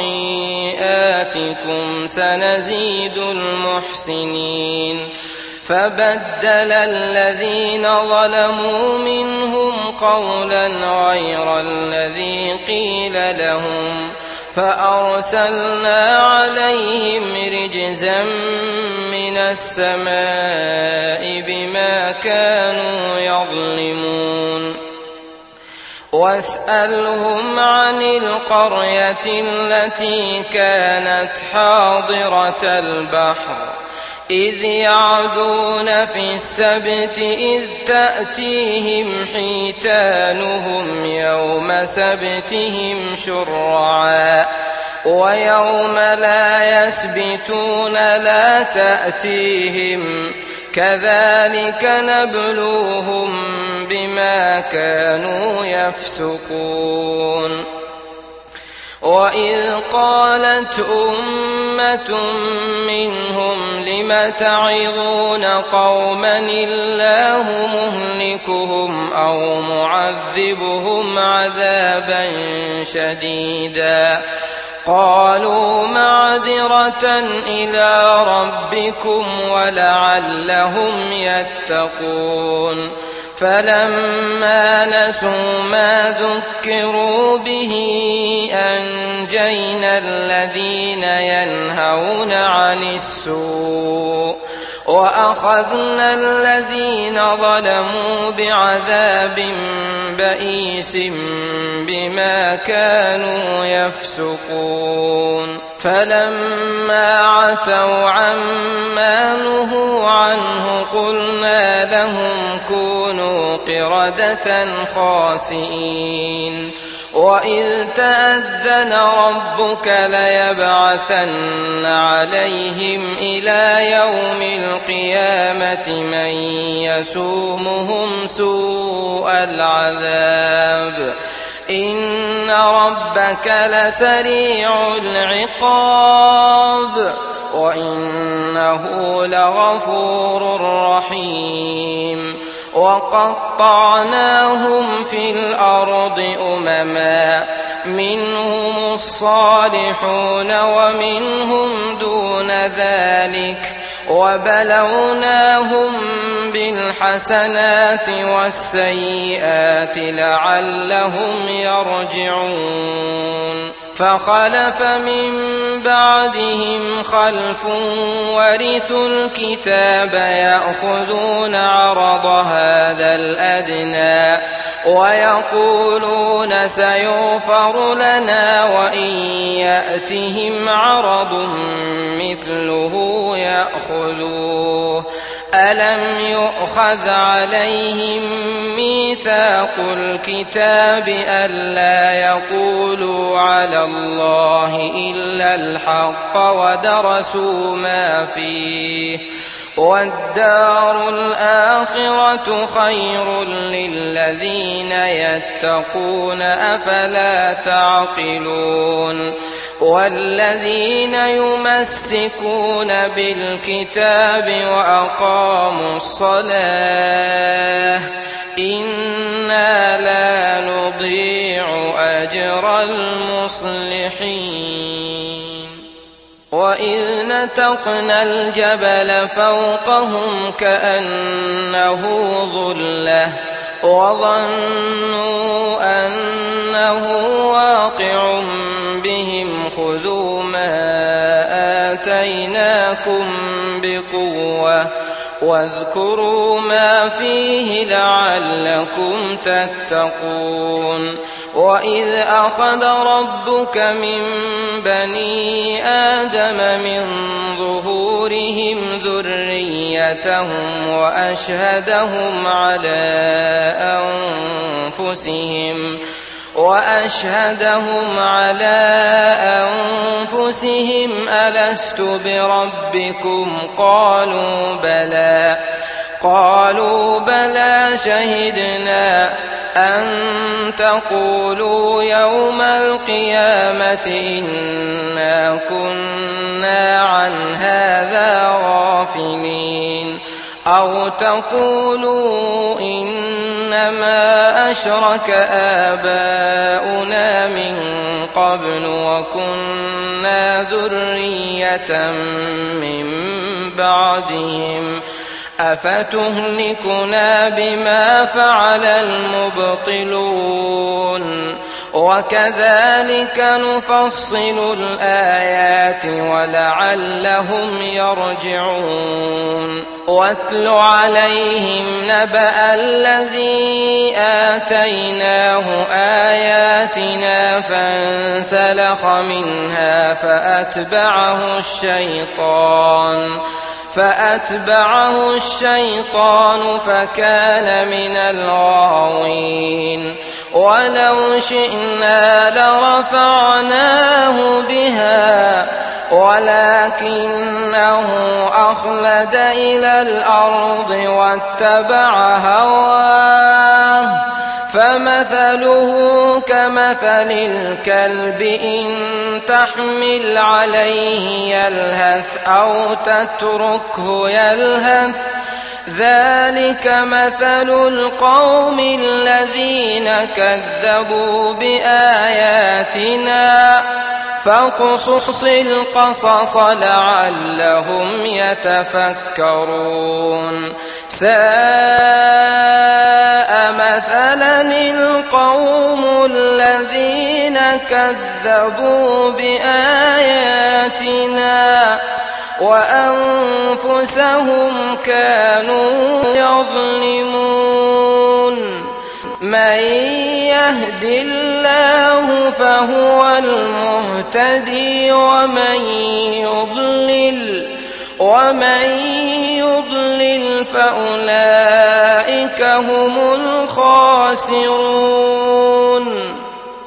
خطيئاتكم سنزيد المحسنين فبدل الذين ظلموا منهم قولا غير الذي قيل لهم فأرسلنا عليهم رجزا من السماء بما كانوا يظلمون واسألهم عن القرية التي كانت حاضرة البحر إذ يعدون في السبت إذ تأتيهم حيتانهم يوم سبتهم شرعا ويوم لا يسبتون لا تأتيهم كذلك نبلوهم بما كانوا يفسقون وإذ قالت أمة منهم لم تعظون قوما الله مهلكهم أو معذبهم عذابا شديدا قالوا معذرة إلى ربكم ولعلهم يتقون فلما نسوا ما ذكروا به أنجينا الذين ينهون عن السوء وأخذنا الذين ظلموا بعذاب بئيس بما كانوا يفسقون فلما عتوا عما نهوا عنه قلنا لهم كونوا قردة خاسئين وإذ تأذن ربك ليبعثن عليهم إلى يوم القيامة من يسومهم سوء العذاب إن ربك لسريع العقاب وإنه لغفور رحيم وقطعناهم في الأرض أمما منهم الصالحون ومنهم دون ذلك وبلوناهم بالحسنات والسيئات لعلهم يرجعون فخلف من بعدهم خلف ورثوا الكتاب يأخذون عرض هذا الأدنى ويقولون سيغفر لنا وإن يأتهم عرض مثله يأخذوه ألم يؤخذ عليهم ميثاق الكتاب ألا يقولوا على الله إلا الحق ودرسوا ما فيه والدار الآخرة خير للذين يتقون أفلا تعقلون والذين يمسكون بالكتاب وأقاموا الصلاة إنا لا نضيع أجر المصلحين وإذ نتقنا الجبل فوقهم كأنه ظلة وظنوا أنه واقع بهم خذوا ما آتيناكم بقوة واذكروا ما فيه لعلكم تتقون وإذ أخذ ربك من بني آدم من ظهورهم ذريتهم وأشهدهم على أنفسهم وأشهدهم على أنفسهم ألست بربكم قالوا بلى قالوا بلى شهدنا أن تقولوا يوم القيامة إنا كنا عن هذا غافلين أو تقولوا إنما أشرك آباؤنا من قبل وكنا ذرية من بعدهم أفتهلكنا بما فعل المبطلون وكذلك نفصل الآيات ولعلهم يرجعون واتل عليهم نبأ الذي آتيناه آياتنا فانسلخ منها فأتبعه الشيطان فأتبعه الشيطان فكان من الغاوين ولو شئنا لرفعناه بها ولكنه أخلد إلى الأرض واتبع هواه فمثله كمثل الكلب إن تحمل عليه يلهث أو تتركه يلهث ذلك مثل القوم الذين كذبوا بآياتنا فاقصص القصص لعلهم يتفكرون ساء مثلا القوم الذين كذبوا بآياتنا وأنفسهم كانوا يظلمون من يهد الله فهو المهتدي ومن يضلل ومن يضلل فأولئك هم الخاسرون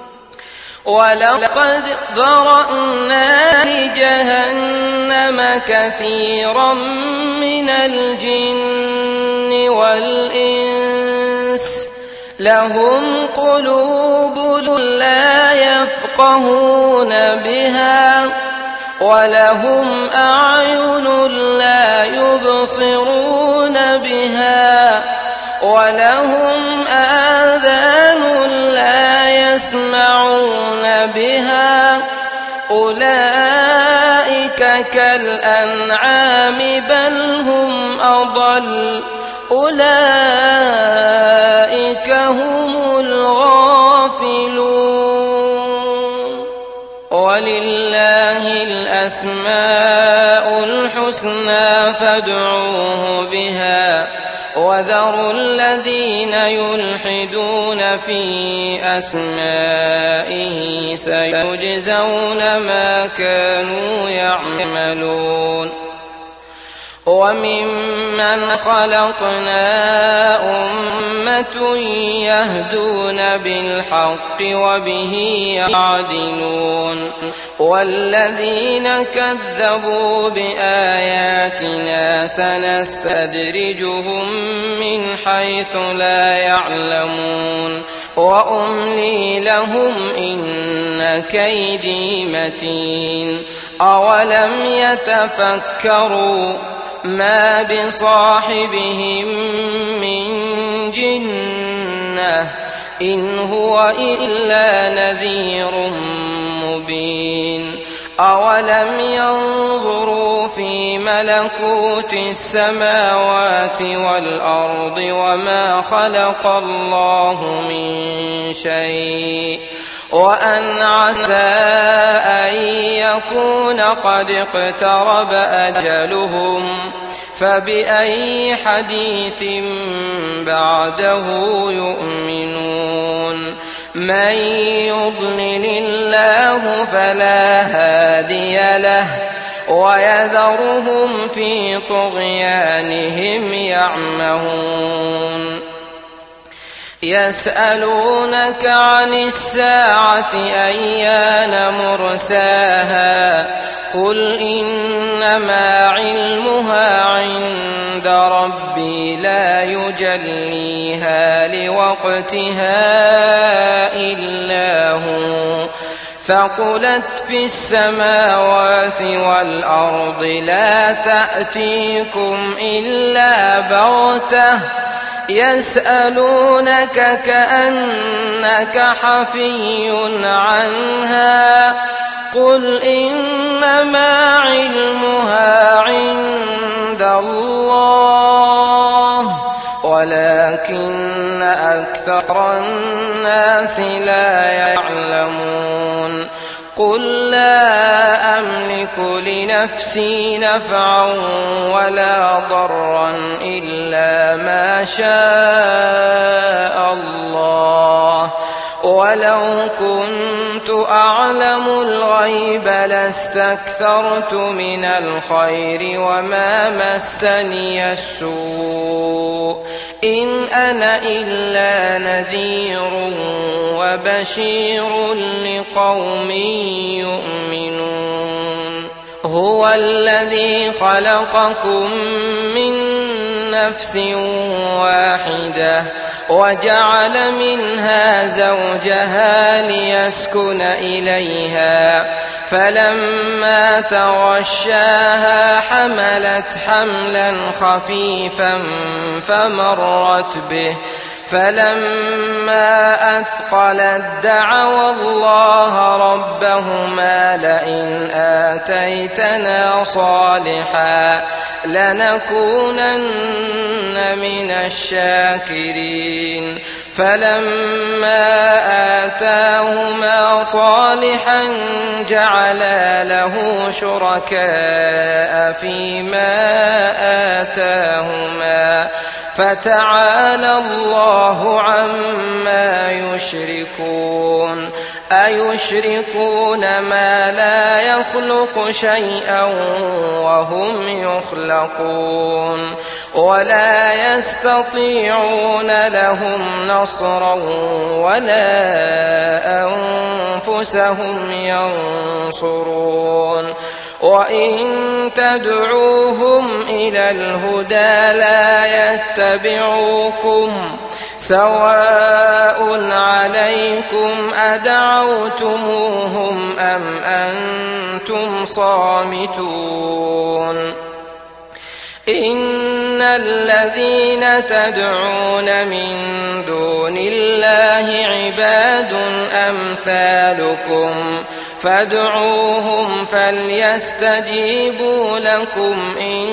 ولقد ذرأنا لجهنم كثيرا من الجن والإنس لهم قلوب لا يفقهون بها ولهم أعين لا يبصرون بها ولهم آذان لا يسمعون بها أولئك كالأنعام بل هم أضل أولئك هم الغافلون ولله الأسماء الحسنى فادعوه بها وذروا الذين يلحدون في أسمائه سيجزون ما كانوا يعملون وممن خلقنا أمة يهدون بالحق وبه يعدلون والذين كذبوا بآياتنا سنستدرجهم من حيث لا يعلمون وأملي لهم إن كيدي متين أولم يتفكروا ما بصاحبهم من جنة إن هو إلا نذير مبين أولم ينظروا في ملكوت السماوات والأرض وما خلق الله من شيء وأن عسى أن يكون قد اقترب أجلهم فبأي حديث بعده يؤمنون من يضلل الله فلا هادي له ويذرهم في طغيانهم يعمهون يسألونك عن الساعة أيان مرساها قل إنما علمها عند ربي لا يجليها لوقتها إلا هو ثقلت في السماوات والأرض لا تأتيكم إلا بغتة يسألونك كأنك حفي عنها قل إنما علمها عند الله ولكن أكثر الناس لا يعلمون قل لا أملك لنفسي نفعا ولا ضرا إلا ما شاء الله ولو كنت أعلم الغيب لاستكثرت من الخير وما مسني السوء إن أنا إلا نذير وبشير لقوم يؤمنون هو الذي خلقكم من نفس واحدة وجعل منها زوجها ليسكن إليها فلما تغشاها حملت حملا خفيفا فمرت به فلما أثقلت دعوا الله ربهما لئن آتيتنا صالحا لنكونن من الشاكرين فلما آتاهما صالحا جعلا له شركاء فيما آتاهما فتعالى الله عما يشركون أيشركون ما لا يخلق شيئا وهم يخلقون ولا يستطيعون لهم نصرا ولا أنفسهم ينصرون وإن تدعوهم إلى الهدى لا يتبعوكم سواء عليكم أدعوتموهم أم أنتم صامتون إن الذين تدعون من دون الله عباد أمثالكم فادعوهم فليستجيبوا لكم إن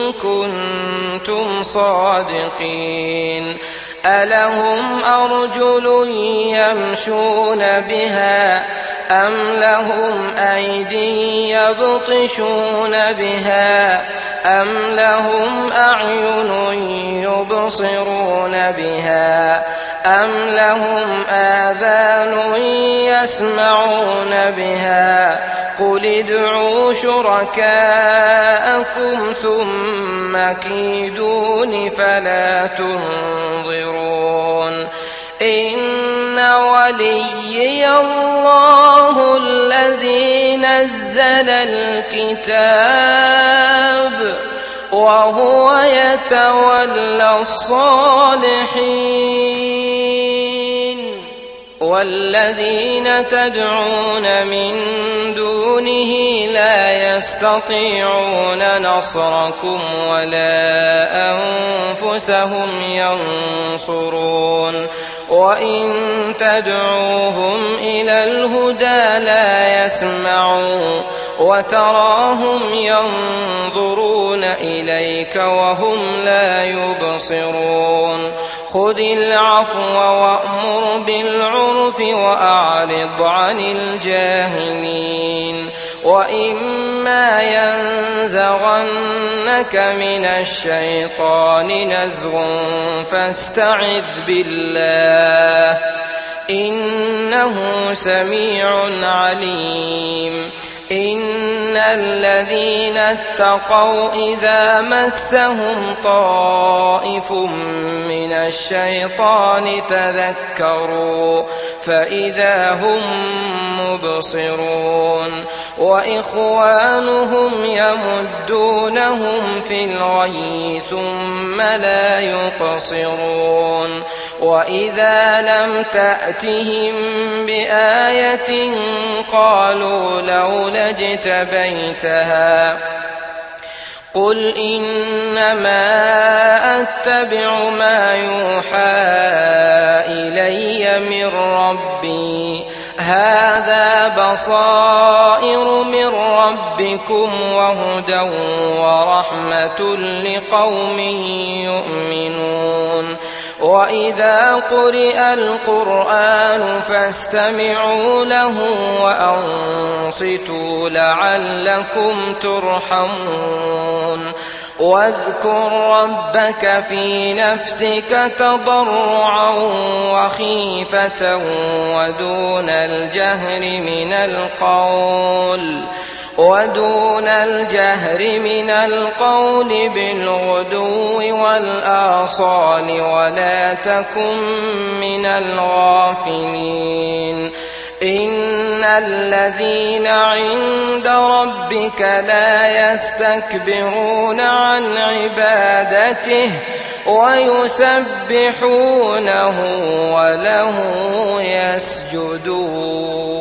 كنتم صادقين ألهم أرجل يمشون بها أم لهم أيدي يبطشون بها أم لهم أعين يبصرون بها أم لهم آذان يسمعون بها قل ادعوا شركاءكم ثم كيدون فلا تنظرون إن وليي الله الذي نزل الكتاب وهو يتولى الصالحين والذين تدعون من دونه لا يستطيعون نصركم ولا أنفسهم ينصرون وإن تدعوهم إلى الهدى لا يسمعون وتراهم ينظرون إليك وهم لا يبصرون خذ العفو وأمر بالعرف وأعرض عن الجاهلين وإما ينزغنك من الشيطان نزغ فاستعذ بالله إنه سميع عليم إن الذين اتقوا إذا مسهم طائف من الشيطان تذكروا فإذا هم مبصرون وإخوانهم يمدونهم في الغي ثم لا يقصرون وإذا لم تأتهم بآية قالوا لولا اجتبيتها قل إنما أتبع ما يوحى إلي من ربي هذا بصائر من ربكم وهدى ورحمة لقوم يؤمنون وإذا قرئ القرآن فاستمعوا له وأنصتوا لعلكم ترحمون واذكر ربك في نفسك تضرعا وخيفة ودون الجهر من القول ودون الجهر من القول بالغدو والآصال ولا تكن من الغافلين إن الذين عند ربك لا يستكبرون عن عبادته ويسبحونه وله يسجدون.